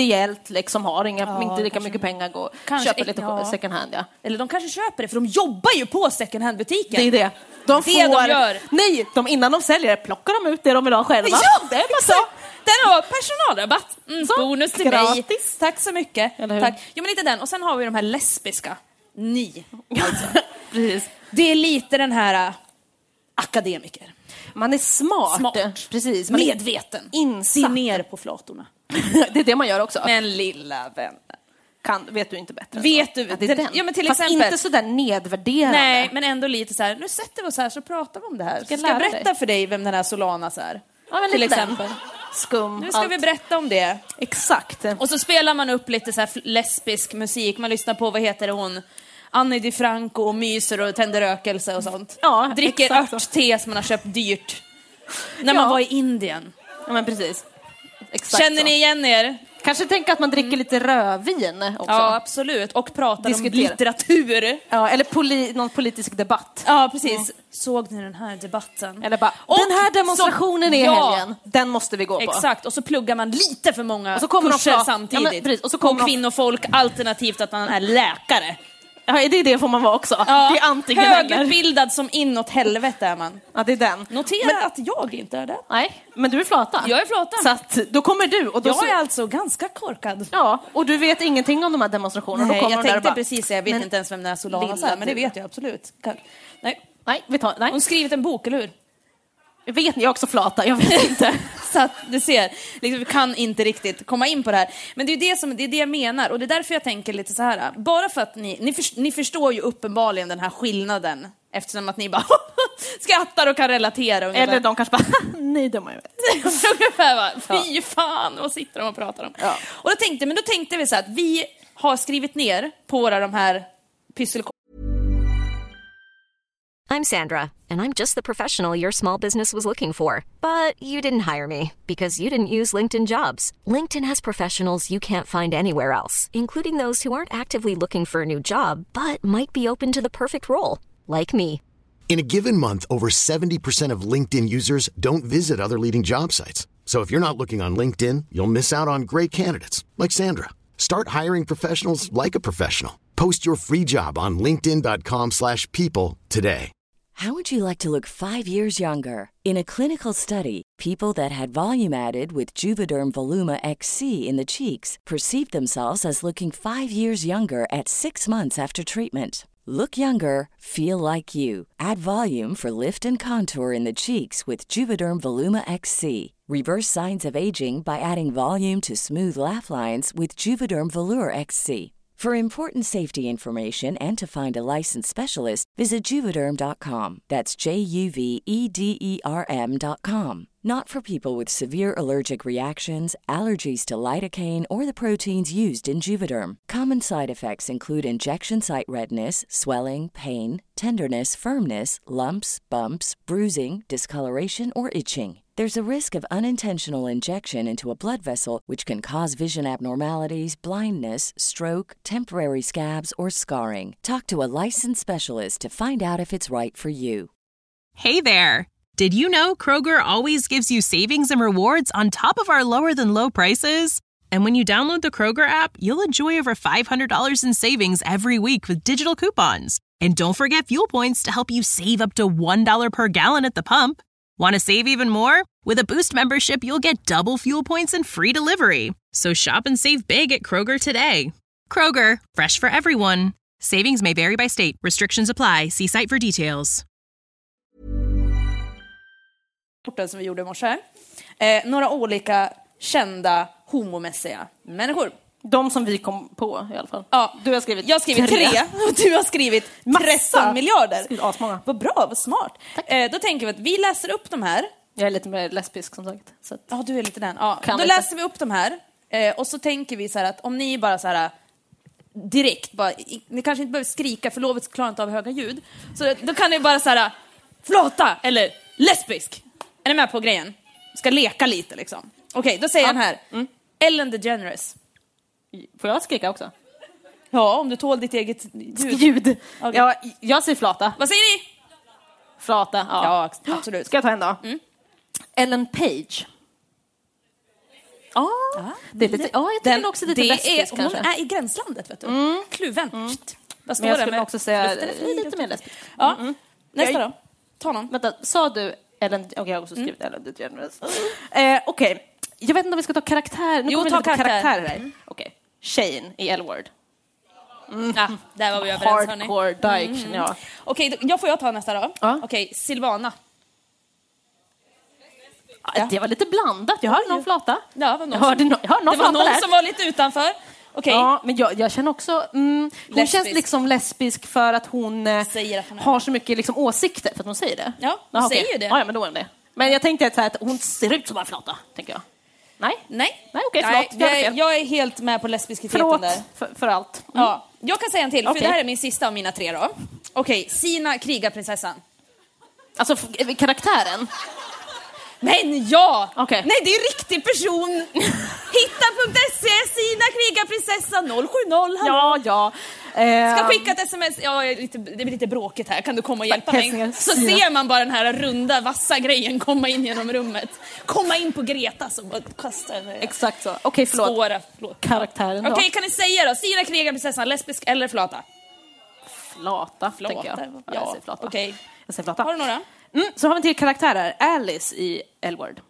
ideellt liksom har inga, Ja, inte lika kanske. mycket pengar, gå Kanske köper ett- lite ja. second hand. Ja. Eller de kanske köper det, för de jobbar ju på second hand-butiken. Det är det. De Det får, de gör. Nej, de, innan de säljer det plockar de ut det de vill ha själva. Ja, det är bara så. så. Den har personalrabatt. Mm, Så, bonus till mig. gratis. Tack så mycket. Eller hur? Tack. Jo, men lite den. Och sen har vi de här lesbiska. Ni. Precis. Det är lite den här äh, akademiker. Man är smart. Smart. Precis. Man är Medveten. insatt. Se ner på flatorna. Det är det man gör också. Men lilla vän. Kan, vet du inte bättre än Vet så? du? Ja, det är Den- den. ja, men till Fast exempel- inte så där nedvärderande. Nej, men ändå lite så här. Nu sätter vi oss här så pratar vi om det här. Ska, jag ska jag lära berätta dig? för dig vem den här Solanas är? Ja, men till lite exempel. den. Skum. Nu ska allt. vi berätta om det. Exakt. Och så spelar man upp lite så här lesbisk musik. Man lyssnar på, vad heter hon? Annie DiFranco och myser och tänder rökelse och sånt. Ja, dricker exakt så. örtte som man har köpt dyrt. När Ja. man var i Indien. Ja, men precis. Exakt Känner så. ni igen er? Kanske tänka att man dricker lite rödvin också. Ja, absolut. Och pratar Diskutera. om litteratur. Ja, eller poli- någon politisk debatt. Ja, precis. Såg ni den här debatten? Eller bara, Och den här demonstrationen så- i ja. helgen, den måste vi gå på. Exakt, och så pluggar man lite för många Och så kommer de kurser prata- samtidigt. Ja, men precis. Och så på kommer de- kvinnofolk, alternativt att man är läkare. Ja, det är det får man vara också. Ja, Det är antingen eller. högutbildad som inåt helvete är man. Ja, det är den. Notera att jag inte är det. Nej, men du är flata. Jag är flata. Så att, då kommer du. Och då Jag så- är alltså ganska korkad. Ja, och du vet ingenting om de här demonstrationerna. Nej, då kommer jag de där tänkte och bara, precis, jag vet men inte ens vem den här Solanas lilla är, men det du. vet jag absolut. Kan- Nej. Nej, vi tar, nej. Hon har skrivit en bok, eller hur? Jag vet ni, jag är också flata, jag vet inte. Så att du ser, liksom, vi kan inte riktigt komma in på det här. Men det är det, som, det är det jag menar, och det är därför jag tänker lite så här. Bara för att ni, ni, för, ni förstår ju uppenbarligen den här skillnaden, eftersom att ni bara skrattar och kan relatera ungefär. Eller de kanske bara, nej, de har ju vet. Ungefär bara, fy fan, vad sitter de och pratar om? Ja. Och då tänkte, men då tänkte vi så här att vi har skrivit ner på våra de här pyssel. I'm Sandra, and I'm just the professional your small business was looking for. But you didn't hire me because you didn't use LinkedIn Jobs. LinkedIn has professionals you can't find anywhere else, including those who aren't actively looking for a new job, but might be open to the perfect role, like me. In a given month, over seventy percent of LinkedIn users don't visit other leading job sites. So if you're not looking on LinkedIn, you'll miss out on great candidates like Sandra. Start hiring professionals like a professional. Post your free job on linkedin dot com slash people today. How would you like to look five years younger? In a clinical study, people that had volume added with Juvederm Voluma X C in the cheeks perceived themselves as looking five years younger at six months after treatment. Look younger, feel like you. Add volume for lift and contour in the cheeks with Juvederm Voluma X C. Reverse signs of aging by adding volume to smooth laugh lines with Juvederm Volure X C. For important safety information and to find a licensed specialist, visit Juvederm dot com. That's J U V E D E R M dot com. Not for people with severe allergic reactions, allergies to lidocaine, or the proteins used in Juvederm. Common side effects include injection site redness, swelling, pain, tenderness, firmness, lumps, bumps, bruising, discoloration, or itching. There's a risk of unintentional injection into a blood vessel, which can cause vision abnormalities, blindness, stroke, temporary scabs, or scarring. Talk to a licensed specialist to find out if it's right for you. Hey there! Did you know Kroger always gives you savings and rewards on top of our lower-than-low prices? And when you download the Kroger app, you'll enjoy over five hundred dollars in savings every week with digital coupons. And don't forget fuel points to help you save up to one dollar per gallon at the pump. Want to save even more? With a Boost membership, you'll get double fuel points and free delivery. So shop and save big at Kroger today. Kroger, fresh for everyone. Savings may vary by state. Restrictions apply. See site for details. Som vi gjorde i morse. Eh, några olika kända homomässiga människor. De som vi kom på i alla fall. Ja, Du har skrivit jag har skrivit tre, tre och du har skrivit tretton miljarder. Skrivit asmånga. Vad bra, vad smart. Eh, då tänker vi att vi läser upp de här. Jag är lite mer lesbisk som sagt. Så att... Ja, du är lite den. Ja. Kan Då lite. läser vi upp de här. Eh, och så tänker vi så här att om ni bara så här direkt, bara, ni kanske inte behöver skrika för lovet klarar inte av höga ljud. Så då kan ni bara så här flata eller lesbisk. Är ni med på grejen? Ska leka lite liksom. Okej, okay, då säger Ja. han här. Mm. Ellen DeGeneres. Får jag skrika också? Ja, om du tål ditt eget ljud. Ljud. Okay. Ja, jag säger flata. Vad säger ni? Flata, ja. Ja, absolut. Ska jag ta en då? Mm. Ellen Page. Ja, det är lite, ja, jag tycker Den, också lite det lesbisk är, kanske. hon är i gränslandet, vet du. Mm. Kluven. Mm. Vad står Men jag det skulle med? också säga Luften är fri, lite mer lesbisk. Ja. Mm. Nästa Jag- då. Ta någon. Vänta, sa du Ellen... Okej, jag har också skrivit Ellen DeGeneres. Eh, Okej, jag vet inte om vi ska ta karaktär. Nu Jo, kommer ta vi lite karaktär. karaktärer här. Okej, Shane i L-Word. Ja, där var vi överens, hörni. Hardcore dyke, känner jag. Okej, då, jag får jag ta nästa då. Ja. Okej, Silvana. Ja. Det var lite blandat. Jag hörde någon flata. Ja, var någon Jag hörde som, no- jag hörde någon det var flata någon där. som var lite utanför. Okej, Ja, men jag, jag känner också... Mm, hon Lesbisk. känns liksom lesbisk för att hon, eh, Säger att hon är. har så mycket liksom, åsikter. För att hon säger det. Ja, hon Jaha, säger okej. ju det. Ja, ja, men då är hon det. Men jag tänkte att, så här, att hon ser ut som en flata, tänker jag. Nej? nej. Nej, okej, Nej, förlåt. Jag hade jag, fel. jag är helt med på lesbiskiteten Förlåt där. för, för allt. Ja, jag kan säga en till, för Okej. det här är min sista av mina tre då. Okej, Sina, krigarprinsessan. Alltså, f- karaktären. Men ja! Okej. Nej, det är en riktig person! Hitta punkt se, Sina, krigarprinsessan noll sju noll. Ja, ja. Eh, Ska skicka ett sms, ja, jag är lite, det blir lite bråkigt här, kan du komma och hjälpa Hälsningar, mig? Så Sina. ser man bara den här runda, vassa grejen komma in genom rummet. Komma in på Greta som bara kastar Exakt så. Okej, förlåt. svåra, förlåt. Karaktären då. Okej, kan ni säga då? Sina, krigarprinsessan, lesbisk eller flata? Flata, Flata. tänker jag. Ja, jag Ja, säger flata. okej. Jag säger flata. Har du några? Mm, så har vi en till karaktärer. Alice i L-Word.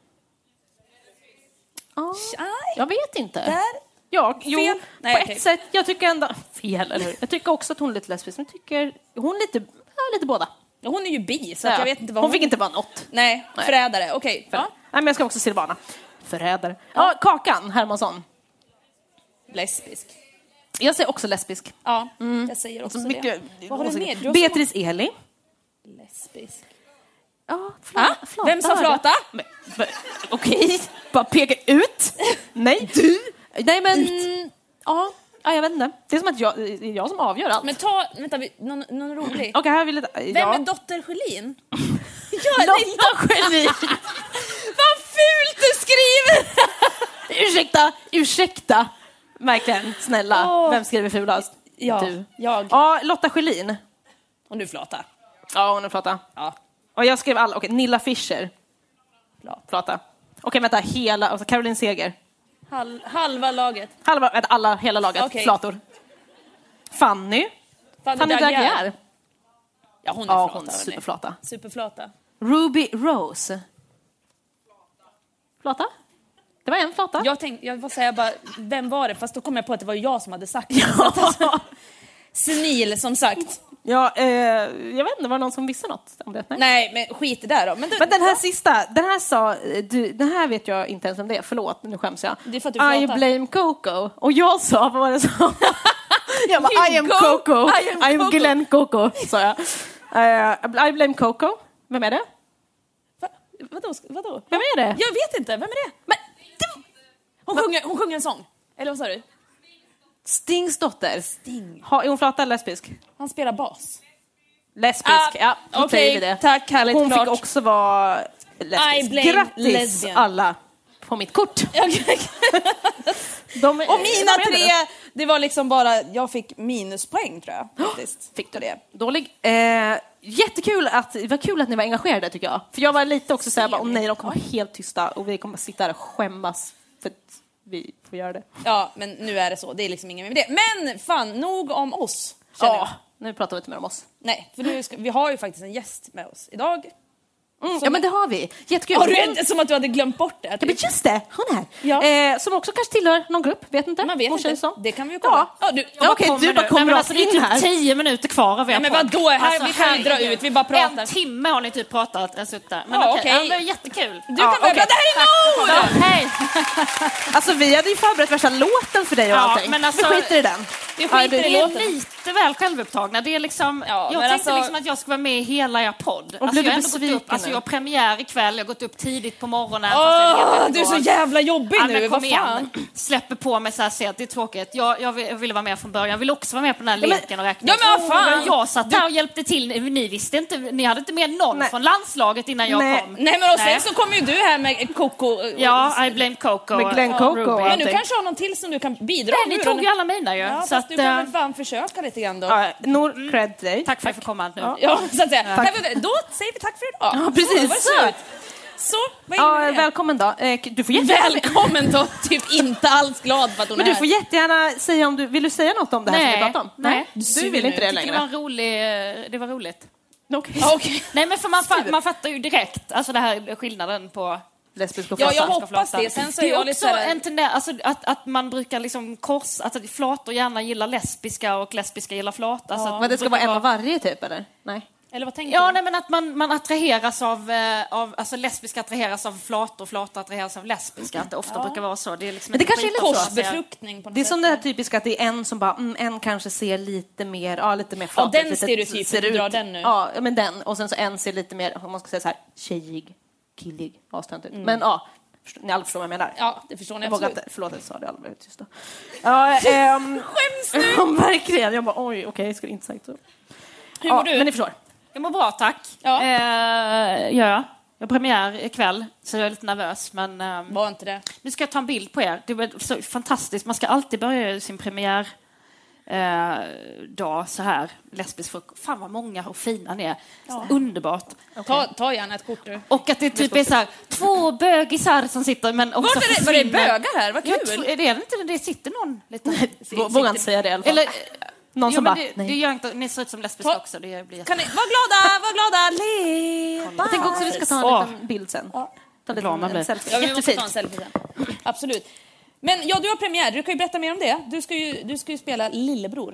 Ah, Nej. jag vet inte. Där? Ja, jo, Fel? på Nej, ett okej. sätt. Jag tycker ändå... Fel, eller hur? Jag tycker också att hon är lite lesbisk. Men jag tycker hon är lite, ja, lite båda. Ja, hon är ju bi, så Ja. att jag vet inte vad hon hon... fick inte vara något. Nej, Nej. förrädare. Okej. Ja. Ja. Nej, men jag ska också Silvana. Förrädare. Ja, Kakan Hermansson. Lesbisk. Jag säger också lesbisk. Ja, jag säger också Så mycket, det. Vad har du mer? Du har Beatrice Eli. så- Lesbisk. Ja, Ah, vem sa hörde jag. flata? Men- men, Okej, bara peka ut. Nej, du. Nej, men... Ja, ja, jag vet inte. Det är som att jag, det är jag som avgör allt. Men ta, vänta, vi- någon, någon rolig. Okej, här vill jag... Vem ja. är dotter Sjölin? Ja, det är Lotta Schelin. Vad fult du skriver! Ursäkta, ursäkta. Verkligen, snälla. Åh. Vem skriver fulast? Ja, Du. jag. Ja, Lotta Schelin. Och du flata. Ja, hon är flata. Ja. Och jag skrev alla. Okej, Nilla Fischer. Flata. Flata. Okej, vänta. Hela... Alltså Caroline Seger. Hal, halva laget. Halva, vänta, alla, hela laget. Okej. Flator. Fanny. Fanny Fanny Daguerre. Daguerre. Ja, hon är Ja, flata. hon är hörni. superflata. Superflata. Ruby Rose. Flata? Det var en flata. Jag tänkte, jag var säga bara, vem var det? Fast då kom jag på att det var jag som hade sagt det. Ja. Senil, som sagt. Ja, eh, jag vet inte, var det någon som visste något om det? Nej. Nej, men skit i det då. Men, du, Men den här sista, den här sa du, den här vet jag inte ens om det är. Förlåt, nu skäms jag. Det är för att du I pratar. blame Coco. Och jag sa, vad var det så? Jag bara, I am You go. Coco. I am I am Coco. Glenn Coco, sa jag. Uh, I blame Coco. Vem är det? Va, vadå, vadå? Vem är det? Jag vet inte, vem är det? Men, Hon sjunger, hon sjunger en sång. Eller vad sa du? Stings dotter. Sting. Ha, är hon flata eller lesbisk? Han spelar bas. Lesbisk, Ah, ja. Då okej, säger vi det. tack, härligt, Hon klart. fick också vara I lesbisk. blame Grattis lesbian. alla på mitt kort. De, Och mina de är tre, det. det var liksom bara, jag fick minuspoäng tror jag. Faktiskt. Fick du det? Dålig. Eh, jättekul att, det var kul att ni var engagerade tycker jag. För jag var lite också såhär, bara, om nej, de kommer vara helt tysta och vi kommer sitta här och skämmas för att vi får göra det. Ja, men nu är det så. Det är liksom ingen med det. Men fan, nog om oss. känner Ja, jag. nu pratar vi inte mer om oss. Nej, för nu ska, vi har ju faktiskt en gäst med oss idag. Mm, Som- ja, men det har vi. Jättekul. Har du Hon- inte, som att du hade glömt bort det? Ja, men just det, hon är Ja. här. Eh, som också kanske tillhör någon grupp, vet inte. Man vet Hon inte. känns som. Det kan vi ju kolla. Ja, Ja, du- ja, okej, du bara kommer Nej, men rakt alltså, det är in typ här. tio minuter kvar av er Nej, men podd. vadå? Här, vi kan ju dra herregud. ut, vi bara pratar. En timme har ni typ pratat, jag suttit där. Men Ja, okej, okej. ja, men det är jättekul. Du Ja, kan börja okej. prata. Det här är Nord! Ja, hej! Alltså vi hade ju förberett värsta låten för dig och Ja, allting. men alltså- vi skiter i den. Vi skiter Det i är låten. lite väl självupptagna. Det är liksom, Ja, jag men tänkte alltså- liksom att jag skulle vara med i hela er podd. Alltså, blev du jag har ändå gått besviken upp, alltså, nu? jag har premiär ikväll, jag har gått upp tidigt på morgonen. fast jag Åh, vet inte du är så vad. jävla jobbig Ja, nu, men kom vad igen. fan? Släpper på mig så här sent, det är tråkigt. Jag, jag, vill- jag ville vara med från början. Jag vill också vara med på den här men- leken och räkna. Ja, men vad fan? Och jag satt där och hjälpte till. Ni visste inte, ni hade inte med någon Nej. från landslaget innan jag Nej. kom. Nej, men och Nej. sen så kommer ju du här med Coco. Ja, I blame Coco. Med Glenn och Coco Ruby. och Men du allting. kanske har någon till som du kan bidra Nej, ni med. tog ju alla mina ju. Ja, så fast att, du kan eh, väl fan försöka lite grann då. Ja, Nord cred till dig. tack för att jag fick komma nu. Ja. Ja, så att säga. Tack. Här, då säger vi tack för idag. Ja, precis. Så, då var det slut. Så, vad Ja, innebär det? välkommen då. Eh, Du får jättegärna... Välkommen då, typ inte alls glad för att hon Men är du här. får jättegärna säga om du... Vill du säga något om det här Nej. som vi pratar om? Nej. Du vill inte det Det var längre. en rolig, det var roligt. Okej. Okej. Nej, men för man, fa- man fattar ju direkt, alltså det här skillnaden på... Lesbisk och Ja, jag flata. hoppas det. Sen så är Det är jag lite också så här- en tendens, alltså, att, att man brukar liksom kors, att flator gärna gillar lesbiska och lesbiska gillar flata. Så att Men det ska brukar vara en av varje typ, eller? Nej. Eller vad tänker Ja, du? nej, men att man, man attraheras av, eh, av, alltså lesbiska attraheras av flator, flator attraheras av lesbiska. Att det ofta brukar vara så. Det är liksom Men det inte kanske är lite skit- så. Korsbefruktning på något Det är som sätt. det här typiska att det är en som bara, mm, en kanske ser lite mer, ja lite mer flat den ut, lite- stereotypen, ser du ut- drar den nu. Ja, men den. Och sen så en ser lite mer, om man ska säga så här, tjejig, killig, avståndigt. Mm. Men ja, förstår, ni alla förstår vad jag menar. Ja, det förstår ni Jag vågar absolut. inte, förlåt, jag sa det aldrig tyst då. Ja, ehm, Skäms nu! ja, verkligen. Jag bara, oj, okej, jag skulle inte sagt så. Hur Ja, mår du? men ni förstår. Jag mår bra, tack. Ja. Eh, ja, jag har premiär ikväll, så jag är lite nervös. Men eh, Var inte det? nu ska jag ta en bild på er. Det var så fantastiskt. Man ska alltid börja sin premiär eh, dag så här. Lesbisk frukost. Fan vad många och fina ni är. Underbart. Ta, ta gärna ett kort du. Och att det typ är så här, två bögisar som sitter men också Var det, var det försvinner. bögar här? Vad Ja, kul! två- är det inte det? Det sitter någon liten... Vågar inte säga det i alla fall. Eller, Någon ja, som men bara, det, nej. det gör inte, ni ser ut som lesbiska Ta- också. Det blir Kan ni, var glada, var glada, le! Jag tänker också att vi ska ta en Åh. liten bild sen. Ta lite Bra, man en blir. selfie. Ja, vi måste ta en Jättefint. selfie sen. Absolut. Men ja, du har premiär. Du kan ju berätta mer om det. Du ska ju, du ska ju spela lillebror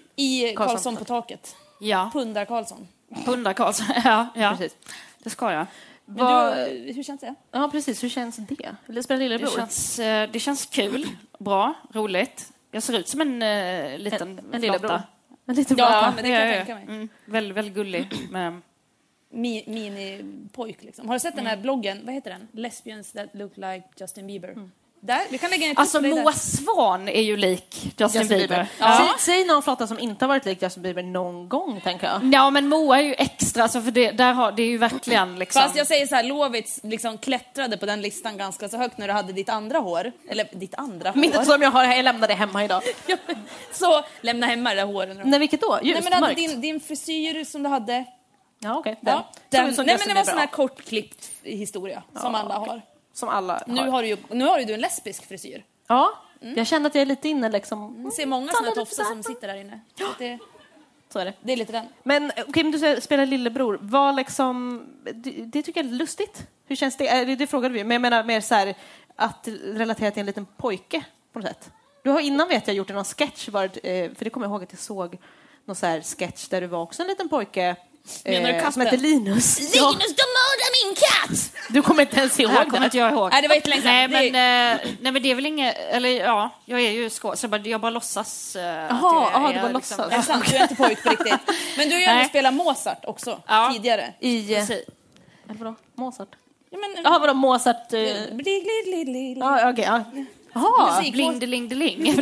i Karlsson Karlsson på taket. Ja, Pundar Karlsson. hundra Karlsson. Ja, ja. Precis. Det ska jag. Men Vad- du, hur känns det? Ja, precis. Hur känns det? Vill du spela Det lillebror? känns, eh, det känns kul, bra, roligt. Jag ser ut som en eh, liten En, en flata. lillebror. En liten Ja, flata. men det kan jag Ja, ja, tänka ja. mig. Mm, väldigt, väldigt gullig. Men, Mi, Mini-pojk liksom. Har du sett den här bloggen? Vad heter den? Lesbians that look like Justin Bieber. Där, vi kan lägga in ett alltså på dig där. Moa Svan är ju lik Justin, Justin Bieber. Bieber. Ja. Säg, säg någon flata som inte har varit lik Justin Bieber någon gång, tänker jag. Ja, men Moa är ju extra, alltså för det, där har, det är ju verkligen liksom... Fast jag säger så här, Lovitz liksom klättrade på den listan ganska så högt när du hade ditt andra hår. Eller ditt andra hår. Mitt som jag har, jag lämnade hemma idag. Ja, men så lämna hemma det där håret. Nej, vilket då? Ljust, Nej, men hade mörkt? din, din frisyr som du hade. Ja, okej. Den. Ja, Såg den, ut som nej, Justin men det var Bieber, sån här ja. kortklippt historia som alla har. Som alla Nu har. har du ju nu har du en lesbisk frisyr. Ja, jag känner att jag är lite inne liksom. Jag ser många Stanna såna lite tofsar där. som sitter där inne. Så att Det, Så är det. det är lite den. Men okej, men du säger spela lillebror. Vad liksom, det, det tycker jag är lustigt. Hur känns det? Eh, Det, det frågade vi. Men jag menar mer så här att relatera till en liten pojke på något sätt. Du har innan vet jag gjort någon sketch, varit, eh, för det kommer jag ihåg att jag såg någon så här sketch där du var också en liten pojke. Menar du eh, som katten? heter Linus. Ja, Linus, de mördar min katt! du kommer inte ens Det här ihåg kommer det. inte jag ihåg. Nej, det var jättelänge sedan. Nej, Det- men, eh, nej, men det är väl inget... Eller ja, jag är ju skådespelare, så jag bara, jag bara låtsas eh, att Jaha, jag jaha, är du bara liksom- låtsas. Det är sant, du är inte pojk på riktigt. Men du har ju ändå Nej. spelat Mozart också, Ja. tidigare. I, eh, Precis. eller vadå? Mozart? Ja, men, Jaha, vadå Mozart? Eh, Bli- bli- bli- bli- ja, okej, ja. Jaha. Musik. Bling, deling, deling. Ding,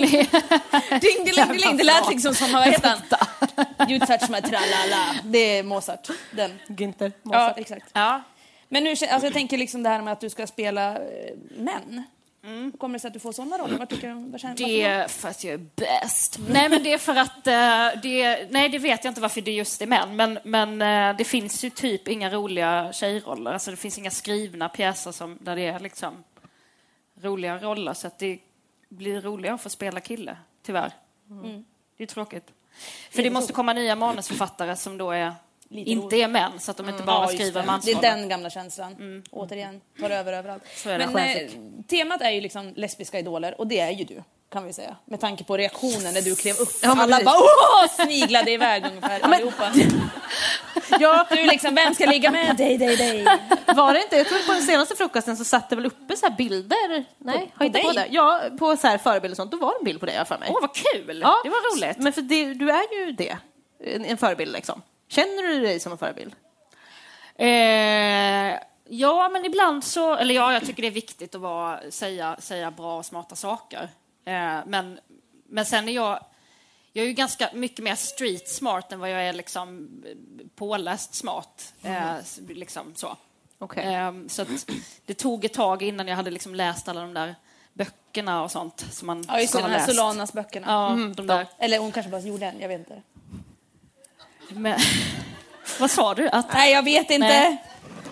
ding, ding, ding. Det lät liksom som, vad heter han? You touch my tralala. Det är Mozart. Den. Günther Ja, Mozart. exakt. Ja. Men nu, alltså jag tänker liksom det här med att du ska spela eh, män. Hur kommer det sig att du får sådana roller? Vad tycker du? Vad känner Det är för att jag är bäst. Nej, men det är för att... eh, det, nej, det vet jag inte varför det just är män. Men, men eh, det finns ju typ inga roliga tjejroller. Alltså det finns inga skrivna pjäser som, där det är liksom roliga roller. Så att det blir roligare att få spela kille, tyvärr. Mm. Det är tråkigt. För det måste komma nya manusförfattare som då är, inte är män. Så att de inte bara Ja, just skriver det. Det är mansroller. den gamla känslan. Återigen, tar över överallt. Så är det. Men eh, Skönsigt. temat är ju liksom lesbiska idoler och det är ju du, kan vi säga. Med tanke på reaktionen när du klev upp. Ja, men Alla precis. bara åh, sniglade iväg ungefär allihopa. Ja, Du liksom, vem ska ligga med dig, dig, dig? var det inte? Jag tror på den senaste frukosten så satt det väl uppe så här bilder. Nej, På- har inte på på dig? det. Ja, på så här förebilder och sånt. Då var det en bild på det jag för mig. Åh, vad kul! Ja. Det var roligt. Men för det, du är ju det. En, en förebild liksom. Känner du dig som en förebild? Eh, ja, men ibland så... Eller ja, jag tycker det är viktigt att vara, säga, säga bra och smarta saker. Eh, men, men sen är jag... Jag är ju ganska mycket mer street smart än vad jag är liksom påläst smart. Eh, s- liksom så. Okej. Eh, så att det tog ett tag innan jag hade liksom läst alla de där böckerna och sånt som man Ja, just det, ska den ha här läst. Solanas böckerna. Ja, de där. Eller hon kanske bara gjorde en, jag vet inte. Men, vad sa du? Att, Nej, jag vet inte. Nej.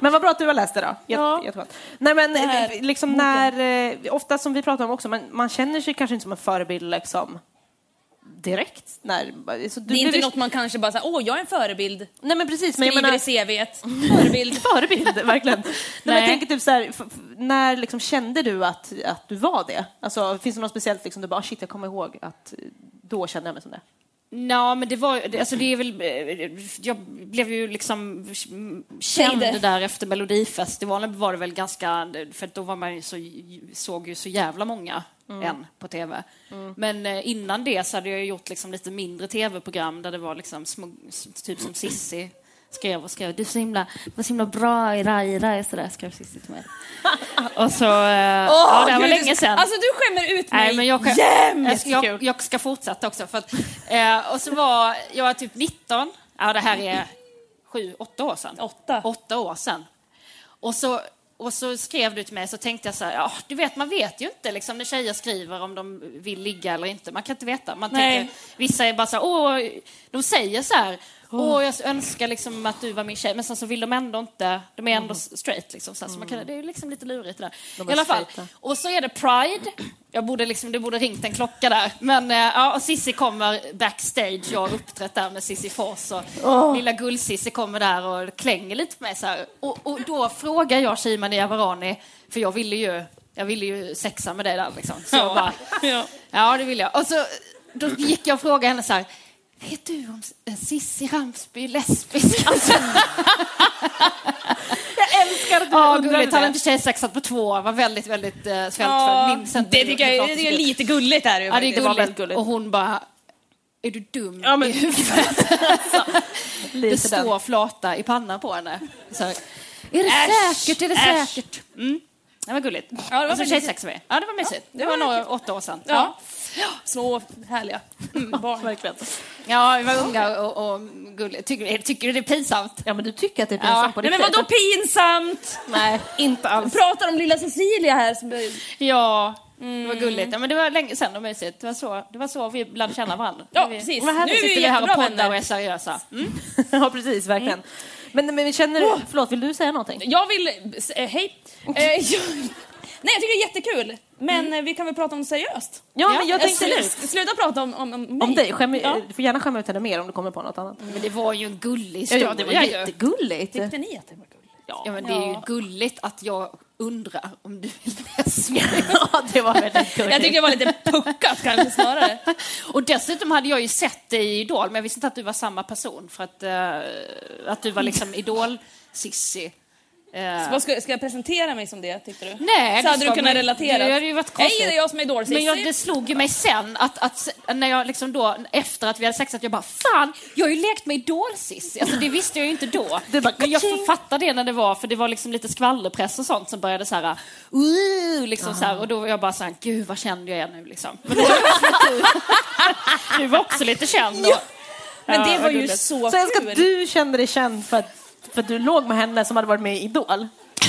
Men vad bra att du har läst det då. Jätte, Ja. jättebra. Nej, men här liksom boken. när, eh, ofta som vi pratar om också, man, man känner sig kanske inte som en förebild liksom direkt. När, så du, Det är inte du, något man kanske bara säger, åh, jag är en förebild. Nej, men precis. Men Skriver jag menar, i C V:et. Förebild. förebild, verkligen. Nej. Men Nej. jag tänker typ så här, f- f- när liksom kände du att, att du var det? Alltså, finns det något speciellt liksom, du bara, shit, jag kommer ihåg att då kände jag mig som det? Ja, men det var det- alltså det är väl jag blev ju liksom känd Säg det. där efter Melodifestivalen var det väl ganska för då var man ju så såg ju så jävla många än på tv. Men eh, innan det så hade jag gjort liksom lite mindre tv-program där det var liksom små, typ som Sissi skrev och skrev, du är så himla, du var så himla bra i Rai Rai, så där skrev Sissi till mig. Och så, eh, ja, det här var länge sedan. Alltså du skämmer ut mig. Nej, men jag, kan, jag, ska, jag, jag ska fortsätta också. För att, eh, och så var jag var typ nitton. Ja, det här är sju, åtta år sedan. Åtta. Åtta år sedan. Och så, och så skrev du till mig, så tänkte jag så här, ja, du vet, man vet ju inte liksom, när tjejer skriver om de vill ligga eller inte. Man kan inte veta. Man Nej. tänker, vissa är bara så här, åh, de säger så här, åh, jag önskar liksom att du var min tjej, men sen så vill de ändå inte, de är ändå straight liksom, så, här, så man kan, det är liksom lite lurigt det där. De I är alla fall. straighta. Och så är det Pride. Jag borde liksom, det borde ringt en klocka där. Men eh, ja, och Sissi kommer backstage. Jag har uppträtt där med Sissi Foss. Och lilla gull-Sissi kommer där och klänger lite på mig så här. Och, och då frågar jag Shimani Avarani, för jag ville ju, jag ville ju sexa med dig där liksom. Så jag bara, Ja. ja, det vill jag. Och så då gick jag och frågade henne så här, vet du om Sissi Ramsby är lesbisk? Alltså, Jag älskar att du ja, undrar gulligt. Han hade det. inte tjejsexat på två år. Var väldigt, väldigt uh, svältfödd. Ja, Minns inte det hur- tycker hur jag klart det är såg ut. lite gulligt här. Ja, det är Det var gulligt. väldigt gulligt. Och hon bara, är du dum Ja, men- i huvudet? Det Lite står den. flata i pannan på henne. Så här, är det Äsch, säkert? Är det äsch. säkert? Mm. Det var gulligt. Ja, det var alltså, väldigt- tjejsex med. Ja, det var mysigt. Det var nog åtta år sedan. Ja. Ja. Små, härliga mm, barn. Verkligen. Ja, vi var unga och, och gulliga. Tycker, tycker du det är pinsamt? Ja, men du tycker att det är Ja. pinsamt på Nej, riktigt. men vadå pinsamt? Nej, inte alls. Pratar om lilla Cecilia här. Som... Ja, det var gulligt. Ja, men det var länge sedan och mysigt. Det var så, det var så vi lärde känna varandra. Ja, vi, precis. Nu Nu är vi sitter vi här och jättebra poddar och vänner. är seriösa. Mm. Ja, precis, verkligen. Men, men känner du, förlåt, vill du säga någonting? Jag vill... Eh, hej. Eh, jag... Nej, jag tycker det är jättekul. Men eh, vi kan väl prata om det seriöst. Ja, men jag Eh, tänkte slu- Sluta prata om, om, om mig. om dig. Skäm, Ja. Du får gärna skämma ut henne mer om du kommer på något annat. Men det var ju en gullig Ja, historia. ja, det var ju. jättegulligt. Tyckte ni att det var gulligt? Ja, men det är ju Ja. gulligt att jag undrar om du är lesbisk. Ja, det var väldigt gulligt. Jag tyckte det var lite puckat kanske snarare. Och dessutom hade jag ju sett dig i Idol, men jag visste inte att du var samma person. För att, eh, att du var liksom Idol-Sissi. Eh, Så vad ska, ska jag presentera mig som det, tyckte du? Nej, så det hade ska du kunnat man- relatera. det hade ju varit konstigt. Hej, det är jag som är idol. Men jag, det slog ju mig sen att, att när jag liksom då, efter att vi hade sexat, jag bara, fan, jag har ju lekt med Idol-Sissi. Alltså det visste jag ju inte då. Du bara, Men jag ka-ching. fattade det när det var, för det var liksom lite skvallerpress och sånt som började så här, uh, liksom så här, och då var jag bara så här, gud vad känd jag är nu liksom. Men då var jag också lite, du var också lite känd. Och, Men det Ja, var vad ju gulligt. så Så jag ska kul. att du kände dig känd för att, för att du låg med henne som hade varit med i Idol.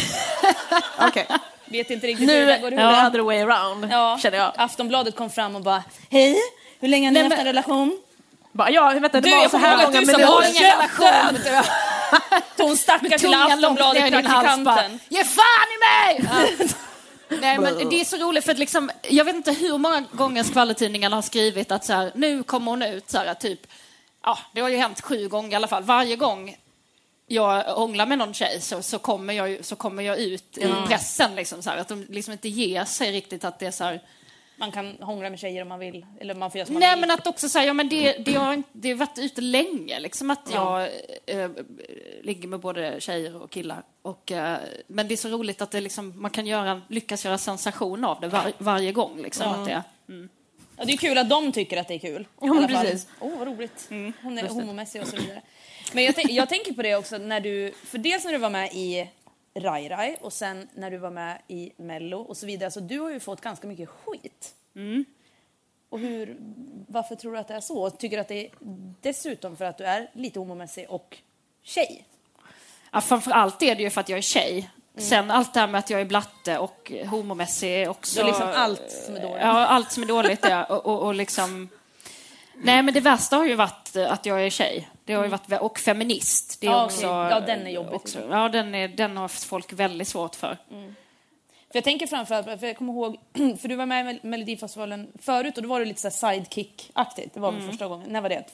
Okej. Vet inte riktigt hur Nu det är där går det ihop. other way around, Ja, känner jag. Aftonbladet kom fram och bara, hej, hur länge har ni Nej, haft men- en relation? Bara, ja, vänta, det Du, var jag så kommer här ihåg att många du sa, jag har minuter. ingen relation. vet du. Hon stackars lilla Tungan långt ner Aftonbladet i din hals bara, praktikanten. ge fan i mig! Ja. Nej, men det är så roligt för att liksom, jag vet inte hur många gånger skvallertidningarna har skrivit att så här, nu kommer hon ut så här, typ, ja, det har ju hänt sju gånger i alla fall. Varje gång jag hånglar med någon tjej så, så, kommer, jag, ju- så kommer jag ut i pressen liksom, så här, att de liksom inte ger sig riktigt att det är så här. Man kan hångla med tjejer om man vill, eller man får göra som man Nej, vill. men att också säga, ja, men det, det, har, inte- det har varit ute länge, liksom att jag eh, ligger med både tjejer och killar. Och, eh, men det är så roligt att det liksom, man kan göra, lyckas göra sensation av det var, varje gång. Liksom, Ja. att det, Ja, det är kul att de tycker att det är kul. Ja, men I alla fall. precis. Åh, vad roligt. Hon är homomässig och så vidare. Men jag, tänk, jag tänker på det också när du, för dels när du var med i Rai Rai och sen när du var med i Mello och så vidare. Så du har ju fått ganska mycket skit. Och hur, varför tror du att det är så? Tycker du att det är dessutom för att du är lite homomässig och tjej? ja, framförallt är det ju för att jag är tjej. Sen allt det här med att jag är blatte och homomässig är också... Så liksom allt som är dåligt. Ja, allt som är dåligt, ja. Och, och, och liksom... Nej, men det värsta har ju varit att jag är tjej. Det har ju varit, och feminist. Det är ja, också, ja, den är jobbig. Också, ja, den, är, den har folk väldigt svårt för. Mm. För jag tänker framförallt, för jag kommer ihåg, för du var med i Melodifestivalen förut och då var det lite så här sidekick-aktigt. Det var väl mm. första gången. När var det?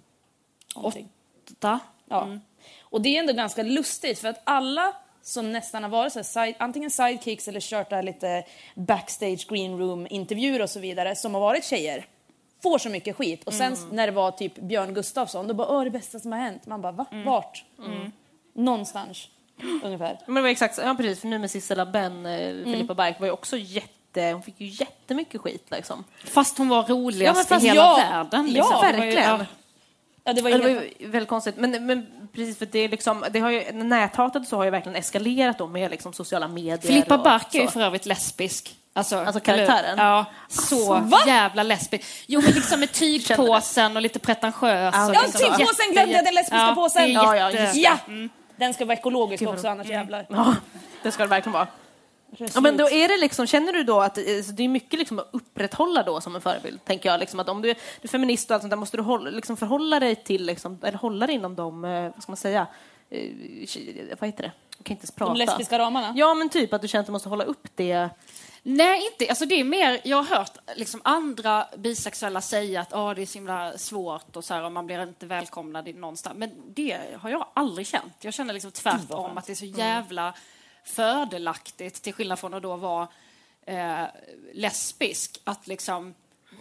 tjugohundraåtta Ja. Mm. Och det är ändå ganska lustigt för att alla som nästan har varit så här side, antingen sidekicks eller kört där lite backstage green room intervjuer och så vidare som har varit tjejer får så mycket skit. Och sen mm. när det var typ Björn Gustafsson då bara, åh det bästa som har hänt. Man bara, va? Mm. Vart? Mm. Någonstans. Ungefär. Men det var exakt, ja precis, för nu med Sissela Ben, eh, mm. Filippa Bark var ju också jätte, hon fick ju jättemycket skit liksom. Fast hon var roligast ja, fast i hela ja, världen. Liksom. Ja, verkligen. Ja, det var ju, ja, det var ju väldigt konstigt. Men, men precis för det är liksom, det har ju, näthatet så har ju verkligen eskalerat då med liksom sociala medier. Filippa Bark är ju för övrigt lesbisk. Alltså, alltså karaktären? Ja, så alltså, jävla lesbisk. Jo, men liksom med tygpåsen och lite pretentiös. Ja, liksom tygpåsen glömde jag, den lesbiska ja, påsen. Ja, ja, ja. Mm. Den ska vara ekologisk Gud, också, annars mm. jävlar. Ja, det ska det verkligen vara. Ja, men då är det liksom, känner du då att det är mycket liksom att upprätthålla då som en förebild, tänker jag liksom, att om du, du är feminist och allt sånt där måste du hålla, liksom förhålla dig till liksom, eller hålla dig inom de, vad ska man säga, eh, vad heter det? Jag kan inte ens prata. De lesbiska ramarna? Ja, men typ att du känner att du måste hålla upp det. Nej, inte. Alltså det är mer, jag har hört liksom andra bisexuella säga att oh, det är så himla svårt och så här, och man blir inte välkomnad någonstans. Men det har jag aldrig känt. Jag känner liksom tvärtom att det är så jävla fördelaktigt till skillnad från att då vara eh, lesbisk. Att liksom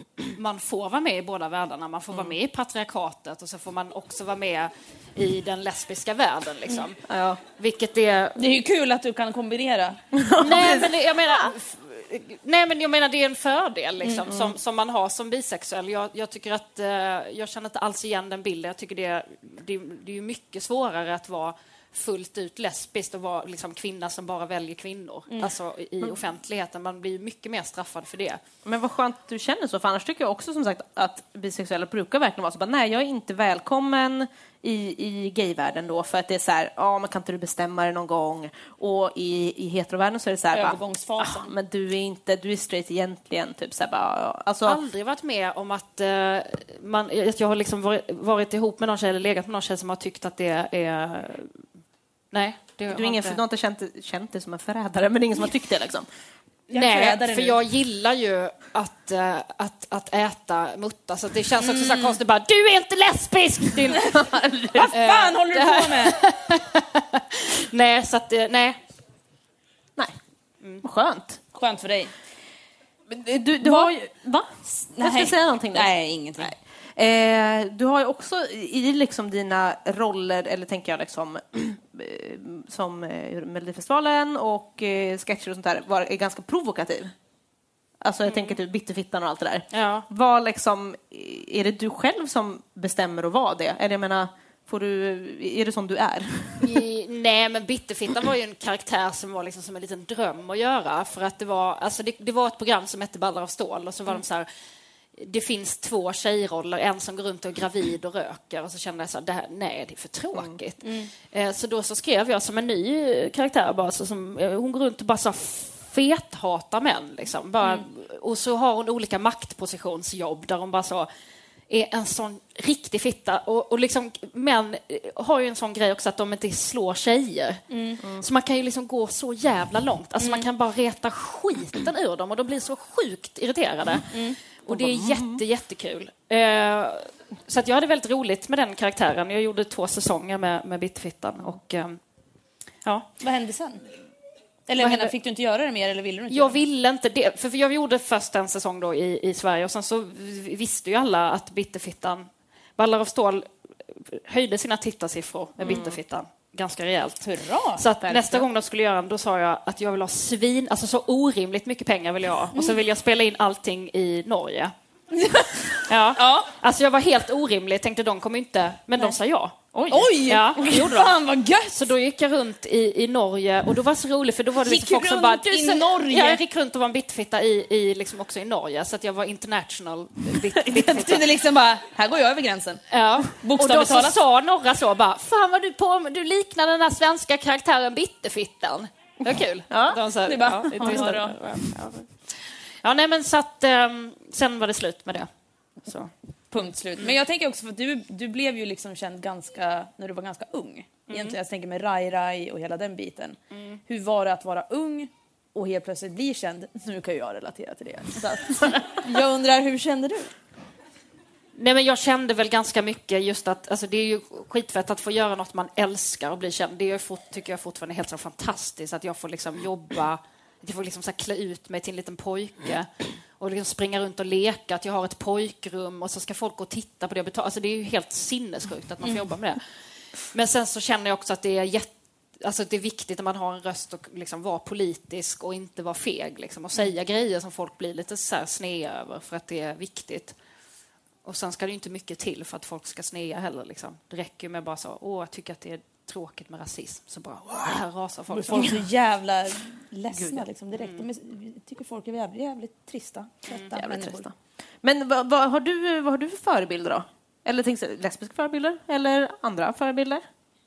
man får vara med i båda världarna. Man får mm. vara med i patriarkatet och så får man också vara med i den lesbiska världen. Liksom. Mm. Ja. Vilket är... Det är ju kul att du kan kombinera. Nej, men det, jag menar... Nej, men jag menar det är en fördel liksom, mm. som, som man har som bisexuell. Jag, jag tycker att eh, jag känner inte alls igen den bilden. Jag tycker det, det, det är ju mycket svårare att vara fullt ut lesbisk och vara liksom kvinna som bara väljer kvinnor. Mm. Alltså i mm. offentligheten. Man blir mycket mer straffad för det. Men vad skönt att du känner så. För annars tycker jag också som sagt att bisexuella brukar verkligen vara så. Bara, nej, jag är inte välkommen i, i gayvärlden då. För att det är så här, ja, men kan inte du bestämma det någon gång? Och i, i heterovärlden så är det så här, övergångsfasen. Ah, men du är inte, du är straight egentligen. Typ så här, bara, alltså. Jag har aldrig varit med om att uh, man, jag har liksom varit, varit ihop med någon tjej eller legat med någon tjej som har tyckt att det är... Nej, det du, ingen, inte... du har inte känt, känt det som en förrädare, men det är ingen som har tyckt det liksom. Nej, för nu. Jag gillar ju att, uh, att, att äta mutta. Så det känns också mm. så här konstigt bara, du är inte lesbisk! Din... Vad fan håller du på med? nej, så att, uh, nej. Nej, mm. skönt. Skönt för dig. Men du, du har ju... Va? Jag ska säga någonting där. Nej, ingenting. Nej. Eh, du har ju också i liksom dina roller, eller tänker jag liksom som eh, Melodifestivalen och eh, sketcher och sånt där, var är ganska provokativ. Alltså jag mm. tänker typ bitterfittan och allt det där. Ja. Var liksom, är det du själv som bestämmer att vara det? Eller jag menar, får du, är det som du är? I, nej, men bitterfittan var ju en karaktär som var liksom som en liten dröm att göra. För att det var, alltså det, det var ett program som hette Ballar av stål och så var mm. de så här, det finns två tjejroller, en som går runt och är gravid och röker, och så kände jag så här, det här, nej, det är för tråkigt. Mm. Mm. Så då så skrev jag som en ny karaktär bara, så som, hon går runt och bara så fethatar män liksom. Bara, mm. Och så har hon olika maktpositionsjobb där hon bara så är en sån riktig fitta. Och, och liksom, män har ju en sån grej också att de inte slår tjejer. Mm. Mm. Så man kan ju liksom gå så jävla långt. Alltså mm. man kan bara reta skiten ur dem och de blir så sjukt irriterade. Mm. Och det är jätte, jättekul. Eh, så att jag hade väldigt roligt med den karaktären. Jag gjorde två säsonger med, med bitterfittan. Och, eh, ja. Vad hände sen? Eller jag menar, fick du inte göra det mer eller ville du inte? Jag ville inte det. För jag gjorde först en säsong då i, i Sverige. Och sen så visste ju alla att bitterfittan, Ballar av stål, höjde sina tittarsiffror med mm. bitterfittan. Ganska rejält. Hurra, så att nästa gång de skulle göra den, då sa jag att jag vill ha svin, alltså så orimligt mycket pengar vill jag ha. Och så vill jag spela in allting i Norge. Ja. Ja. Alltså jag var helt orimlig, tänkte de kommer inte, men Nej. de sa ja. Oj! Oj. Ja, det gjorde de. Fan vad gött! Så då gick jag runt i, i Norge och då var det så roligt för då var det gick lite folk som bara... Du, i Norge? Ja, jag gick runt och var en bitterfitta i, i, liksom också i Norge så att jag var international bit, bitterfitta. Det liksom bara, här går jag över gränsen. Ja. Och då så sa några så bara, fan vad du på du liknar den här svenska karaktären bitterfittan. Det var kul. Ja, de sa, det bara, ja, det ja, ja, nej men så att um, sen var det slut med det. Så. Punkt slut. Men jag tänker också för att du, du blev ju liksom känd ganska, när du var ganska ung. Mm. Egentligen, jag tänker med Rai Rai och hela den biten. Mm. Hur var det att vara ung och helt plötsligt bli känd? Nu kan ju jag relatera till det. Så att, jag undrar, hur kände du? Nej, men jag kände väl ganska mycket just att alltså, det är ju skitfett att få göra något man älskar och bli känd. Det är ju fort, tycker jag fortfarande helt så fantastiskt att jag får liksom jobba, att jag får liksom så här klä ut mig till en liten pojke och liksom springa runt och leka, att jag har ett pojkrum och så ska folk gå och titta på det och betala. Alltså det är ju helt sinnessjukt att man får mm. jobba med det. Men sen så känner jag också att det är jätte, alltså det är viktigt att man har en röst och liksom vara politisk och inte vara feg liksom, och säga grejer som folk blir lite så här snea över för att det är viktigt. Och sen ska det ju inte mycket till för att folk ska snea heller. Liksom. Det räcker med bara så, åh, jag tycker att det är tråkigt med rasism. Så bara, här rasar folk. Folk är så jävla ledsna. Liksom, direkt. Mm. De tycker folk är jävligt, jävligt trista. Mm. Jävligt trista. Men vad, vad, har du, vad har du för förebilder då? Eller tänkte du lesbiska förebilder? Eller andra förebilder?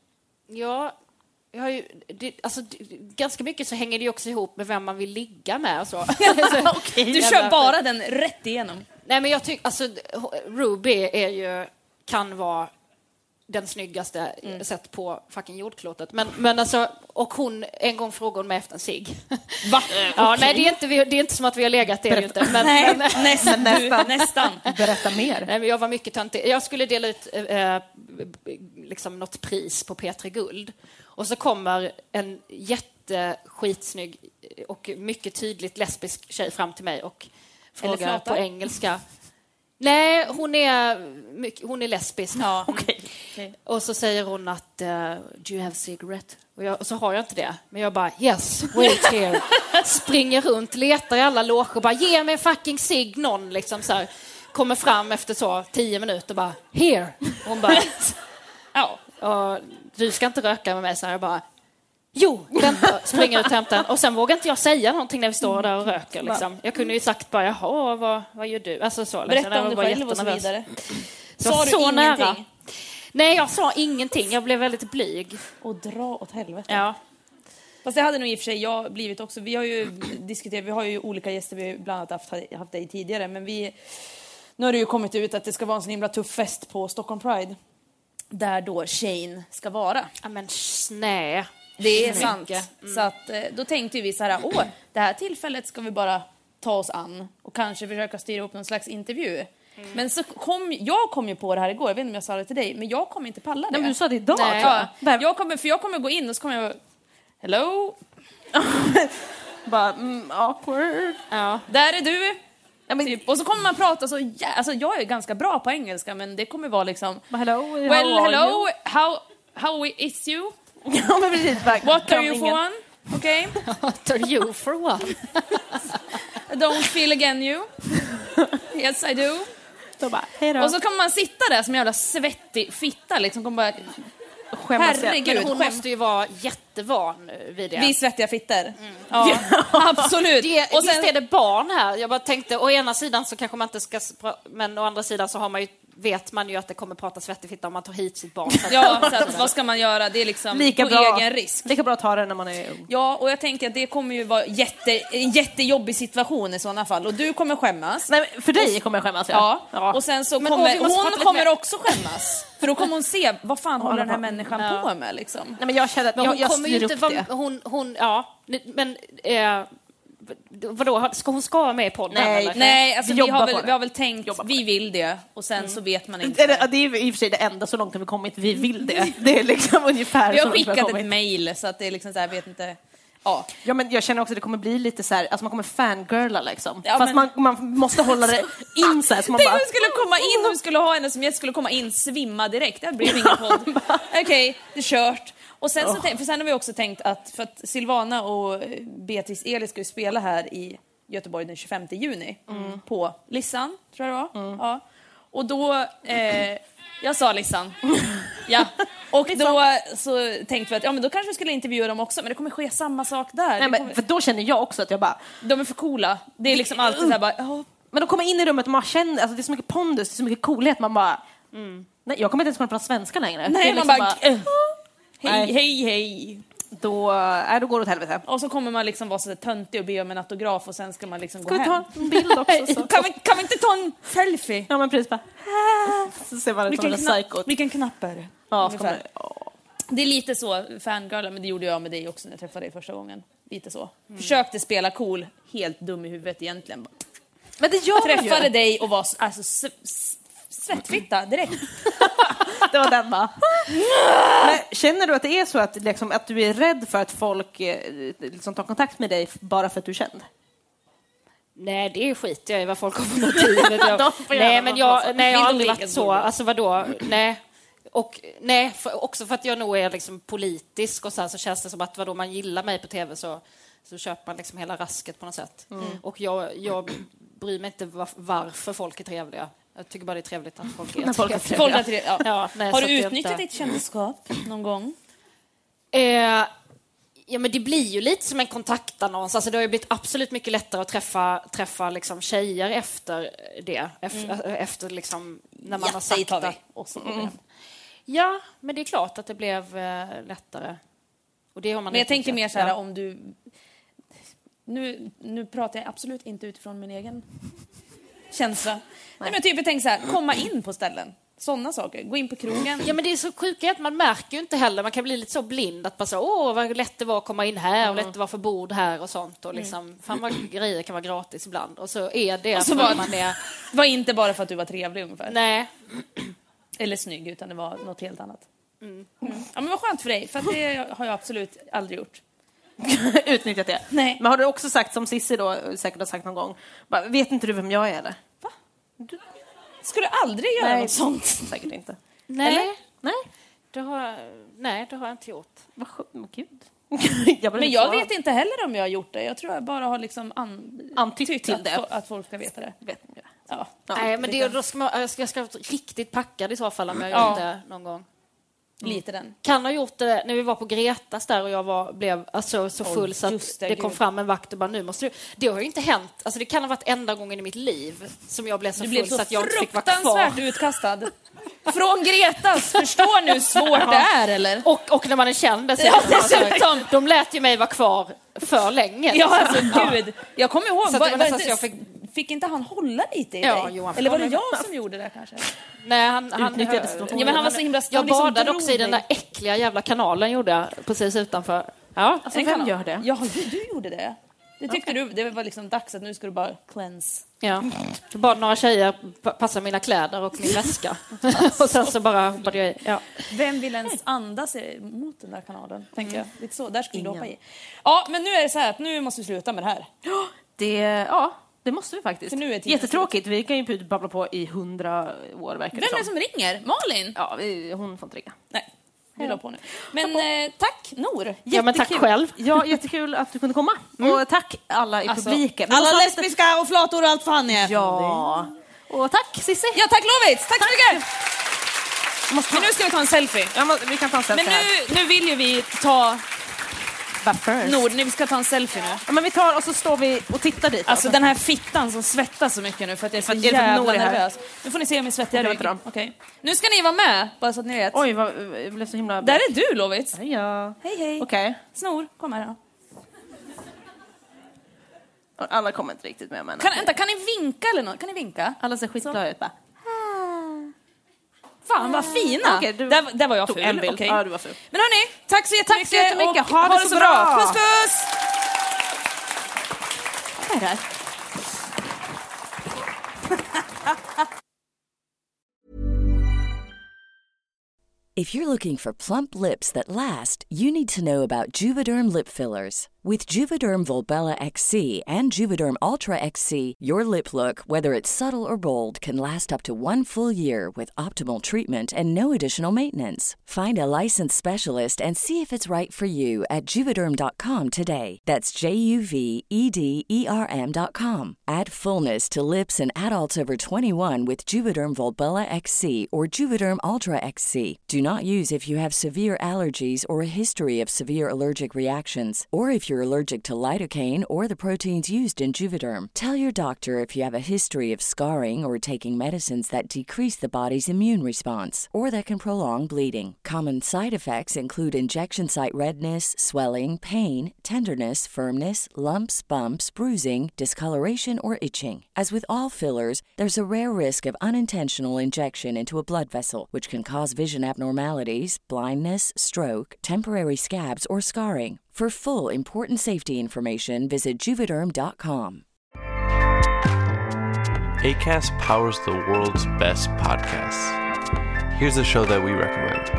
Ja, jag har ju, det, alltså, det, ganska mycket så hänger det ju också ihop med vem man vill ligga med. Och så. Okay. Du kör bara den rätt igenom. Nej, men jag tycker, alltså Ruby är ju, kan vara den snyggaste mm. sett på fucking jordklotet. Men, men alltså, och hon, en gång frågade mig efter en cigg. Va? Ja, okay. Nej, det är, inte, det är inte som att vi har legat, det är ju inte. Men, nej, men, nästan, nästan. nästan. Berätta mer. Nej, men jag var mycket töntig. Jag skulle dela ut eh, liksom något pris på P tre Guld. Och så kommer en jätteskitsnygg och mycket tydligt lesbisk tjej fram till mig och frågar på engelska. Nej, hon är, mycket, hon är lesbisk. Ja, okay. Okay. Och så säger hon att, uh, do you have cigarette? Och, jag, och så har jag inte det. Men jag bara, yes, wait here. Springer runt, letar i alla loger. Bara, ge mig en fucking cigg någon. Liksom, så här. Kommer fram efter så tio minuter bara, here. Och hon bara, ja. Och du ska inte röka med mig. Så här, jag bara, jo, vänta, springer ut och hämtar den. Och sen vågar inte jag säga någonting när vi står där och röker. Liksom. Jag kunde ju sagt bara, jaha, vad, vad gör du? Alltså, så, liksom. Berätta om dig själv och så vidare. Så sa du så ingenting? Nära. Nej, jag sa ingenting. Jag blev väldigt blyg. Och dra åt helvete. Ja. Fast det hade nog i och för sig jag blivit också. Vi har ju diskuterat, vi har ju olika gäster, vi har bland annat haft, haft dig tidigare. Men vi, nu har det ju kommit ut att det ska vara en så himla tuff fest på Stockholm Pride. Där då Shane ska vara. Ja, men snä. Det är sant. Mm. Så att, då tänkte vi så här, åh, det här tillfället ska vi bara ta oss an och kanske försöka styra ihop någon slags intervju. Mm. Men så kom, jag kom ju på det här igår, jag vet inte om jag sa det till dig, men jag kommer inte palla det. Nej, men du sa det idag. Nej, ja. jag kommer, för jag kommer gå in och så kommer jag, hello? Bara, mm, awkward. Ja. Där är du. Ja, men, typ. Och så kommer man prata så, ja, alltså jag är ganska bra på engelska, men det kommer vara liksom, hello, well, hello, how, how is you? Ja, men precis, what are you for one? Okay. What are you for one? I don't feel again you. Yes, I do. Bara, hejdå. Och så kommer man sitta där som en jävla svettig fitta. Liksom kommer bara, herregud. Men hon skäm. måste ju vara jättevan vid det. Vi svettiga fitter. Mm. Ja, absolut. Det, och sen är det barn här. Jag bara tänkte, å ena sidan så kanske man inte ska... Men å andra sidan så har man ju, vet man ju att det kommer prata svettig fitta om man tar hit sitt barn. Så ja, så att, vad ska man göra? Det är liksom lika på bra, egen risk. Lika bra att ta det när man är ung. Ja, och jag tänker att det kommer ju vara jätte, en jättejobbig situation i sådana fall. Och du kommer skämmas. Nej, för dig och, kommer jag skämmas, ja. Ja, ja. Och sen så men kommer hon kommer också skämmas. För då kommer hon se, vad fan håller den här människan ja. på med liksom. Nej, men jag känner att men hon jag kommer ju inte vara, hon, hon, ja, men... Eh, vadå, ska hon ska vara med i podden? Nej, eller? nej alltså vi, vi, har väl, vi har väl tänkt, vi vill det. Och sen mm. så vet man inte. Det är, det är i och för sig det enda så långt har vi kommit, vi vill det. Det är liksom ungefär vi har så skickat vi har ett mejl så att det är liksom så här, vet inte. Ja. Ja, men jag känner också att det kommer bli lite så här, alltså man kommer fangirla liksom. Ja, fast men... man, man måste hålla det in så här. Så man tänk bara... om vi skulle komma in, om vi skulle ha henne som gäst skulle komma in, svimma direkt. Det blir ingen podd. Okej, okay, det är kört. Och sen, så tänk, för sen har vi också tänkt att, för att Silvana och Beatrice Eli ska ju spela här i Göteborg den tjugofemte juni mm. på Lissan, tror jag det var. Mm. Ja. Och då, eh, jag sa Lissan. Ja. Och då så tänkte vi att ja, men då kanske vi skulle intervjua dem också, men det kommer ske samma sak där. Nej, men, kommer... för då känner jag också att jag bara... De är för coola. Det är liksom alltid så här bara... Oh. Men de kommer in i rummet och man känner, alltså det är så mycket pondus, det är så mycket coolhet, man bara... Mm. Nej, jag kommer inte ens kunna prata svenska längre. Nej, det är man liksom bara... bara uh. Hej, hej, hej. då, äh, då går det åt helvete. Och så kommer man liksom vara så töntig och be om en autograf och sen ska man liksom Ska gå vi hem. ta en bild också? Så. kan, vi, kan vi inte ta en selfie? Ja, men precis bara. Så ser man ut som en psykot. Vilken knappar. Ja, kommer, oh. Det är lite så, fangirl, men det gjorde jag med dig också när jag träffade dig första gången. Lite så. Mm. Försökte spela cool, helt dum i huvudet egentligen. Men det gör jag träffade ju. dig och var alltså, s- s- svettfitta direkt. Det var den va? Men känner du att det är så att, liksom, att du är rädd för att folk eh, liksom, tar kontakt med dig bara för att du är känd? Nej, det är skit jag i vad folk har för motiv. Jag, nej, men jag, nej, jag har aldrig varit så. Alltså vadå? Nej. Och nej, för, också för att jag nog är liksom politisk och så här, så känns det som att vadå, man gillar mig på tv så, så köper man liksom hela rasket på något sätt. Mm. Och jag, jag bryr mig inte var, varför folk är trevliga. Jag tycker bara det är trevligt att folk är folk trevliga. Folk är trevliga. Ja. Ja, nej, har du utnyttjat inte... ditt kändisskap någon gång? Eh, ja, men det blir ju lite som en kontaktannons. Alltså, det har ju blivit absolut mycket lättare att träffa, träffa liksom tjejer efter det. Efter, mm. efter liksom, när man ja, har sagt tar vi. det. Och så mm. Ja, men det är klart att det blev eh, lättare. Och det har man men jag tänker mer så här, ja. om du... Nu, nu pratar jag absolut inte utifrån min egen känsla. Nej. Nej, men typ jag tänker så här, komma in på ställen. Sådana saker. Gå in på krogen. Ja, men det är så sjukt att man märker ju inte heller. Man kan bli lite så blind att bara så, åh, vad lätt det var att komma in här och mm. lätt det var för bord här och sånt. Och liksom, mm. fan vad grejer kan vara gratis ibland. Och så är det och så var, man är... var inte bara för att du var trevlig ungefär. Nej. Eller snygg, utan det var något helt annat. Mm. Mm. Ja, men vad skönt för dig. För att det har jag absolut aldrig gjort. Utnyttjat det. Nej. Men har du också sagt, som Cissi då säkert har sagt någon gång, bara, vet inte du vem jag är eller? Va? Du... Ska du aldrig göra nej, något sånt? Säkert inte. Nej. Eller? Nej. Det har, nej, det har jag inte gjort. Vad gud. jag men jag vet inte heller om jag har gjort det. Jag tror jag bara har liksom an... antytt till att, det. att folk ska veta det. Vet jag. Ja. Ja, nej, men det, då ska man, jag ska, jag ska vara riktigt packad i så fall om jag ja. gjort det någon gång. Mm. Lite den. Kan ha gjort det när vi var på Gretas där och jag var, blev alltså, så full oh, så att det, det kom fram en vakt och bara nu måste du... Det har ju inte hänt. Alltså det kan ha varit enda gången i mitt liv som jag blev så du full blev så, så att jag inte fick vara kvar. Fruktansvärt utkastad. Från Gretas. Förstår nu hur svårt det är eller? Och, och när man är känd så ja, alltså, de lät ju mig vara kvar för länge. Ja, alltså gud. Jag kommer ihåg. Så var, var inte, jag fick... fick inte han hålla lite i ja, dig? Johan, eller var det jag som gjorde det kanske? Nej, han, han ja, men han var så himla jag badade också i den där äckliga jävla kanalen gjorde jag precis utanför. Ja, alltså, vem kanal. Gör det? Ja, du, du gjorde det. Det tyckte okay. du, det var liksom dags att nu ska du bara cleanse. Ja, så bad några tjejer passa mina kläder och min väska. Och sen så bara hoppade jag i. Ja. Vem vill ens andas mot den där kanalen? Tänker jag. Lite så, där skulle du hoppa i. Ja, men nu är det så här att nu måste vi sluta med det här. Det, ja. Det måste vi faktiskt. Nu är jättetråkigt. Vi kan ju babbla på i hundra år. Verkar Vem är det som ringer? Malin? Ja, vi, hon får inte ringa. Nej, vi la på nu. Men eh, tack, Nor. Ja, men tack själv. Ja, jättekul att du kunde komma. Mm. Och tack alla i alltså, publiken. Alla lesbiska och flator och allt för han är. Ja. Och tack, Cissi. Ja, tack Lovits. Tack, tack så mycket. Måste... Men nu ska vi ta en selfie. Ja, må, vi kan ta en selfie. Men nu, nu vill ju vi ta... Nord, nu vi ska ta en selfie nu. Ja, men vi tar och så står vi och tittar dit. Alltså, alltså. Den här fittan som svettas så mycket nu för att jag är så att jävla nervös. Nu får ni se om jag svettar rygg. Okay. Nu ska ni vara med, bara så att ni vet. Oj, vad, jag blev så himla... Där är du, Lovits. Ja. Hej, hej. Okej. Okay. Snor, kom här då. Alla kommer inte riktigt med. Men kan, vänta, kan ni vinka eller något? Kan ni vinka? Alla ser skitbra ut, bara. Fan, vad fina. Okay, du där, där var jag ful. En bild. Okay. Ja, du var ful. Men hörni, tack så jättemycket. Tack så jättemycket. Ha, ha det så bra. bra. Puss, puss. Vad är det här? If you're looking for plump lips that last, you need to know about Juvederm lip fillers. With Juvederm Volbella X C and Juvederm Ultra X C, your lip look, whether it's subtle or bold, can last up to one full year with optimal treatment and no additional maintenance. Find a licensed specialist and see if it's right for you at juvederm dot com today. That's J U V E D E R M dot com. Add fullness to lips in adults over twenty-one with Juvederm Volbella X C or Juvederm Ultra X C. Do not use if you have severe allergies or a history of severe allergic reactions, or if you're allergic to lidocaine or the proteins used in Juvederm. Tell your doctor if you have a history of scarring or taking medicines that decrease the body's immune response or that can prolong bleeding. Common side effects include injection site redness, swelling, pain, tenderness, firmness, lumps, bumps, bruising, discoloration, or itching. As with all fillers, there's a rare risk of unintentional injection into a blood vessel, which can cause vision abnormalities, blindness, stroke, temporary scabs, or scarring. For full, important safety information, visit Juvederm dot com. Acast powers the world's best podcasts. Here's a show that we recommend.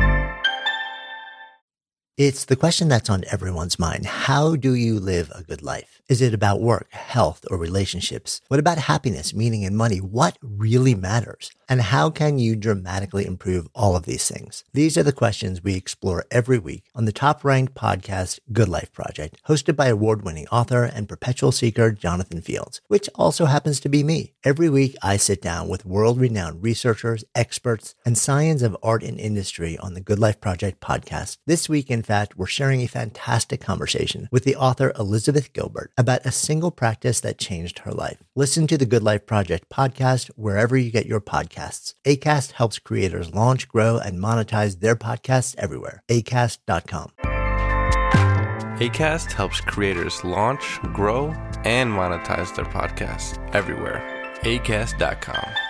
It's the question that's on everyone's mind. How do you live a good life? Is it about work, health, or relationships? What about happiness, meaning, and money? What really matters? And how can you dramatically improve all of these things? These are the questions we explore every week on the top-ranked podcast, Good Life Project, hosted by award-winning author and perpetual seeker Jonathan Fields, which also happens to be me. Every week, I sit down with world-renowned researchers, experts, and science of art and industry on the Good Life Project podcast. This week, in fact, we're sharing a fantastic conversation with the author Elizabeth Gilbert about a single practice that changed her life. Listen to the Good Life Project podcast wherever you get your podcasts. Acast helps creators launch, grow, and monetize their podcasts everywhere. Acast dot com. Acast helps creators launch, grow, and monetize their podcasts everywhere. Acast dot com.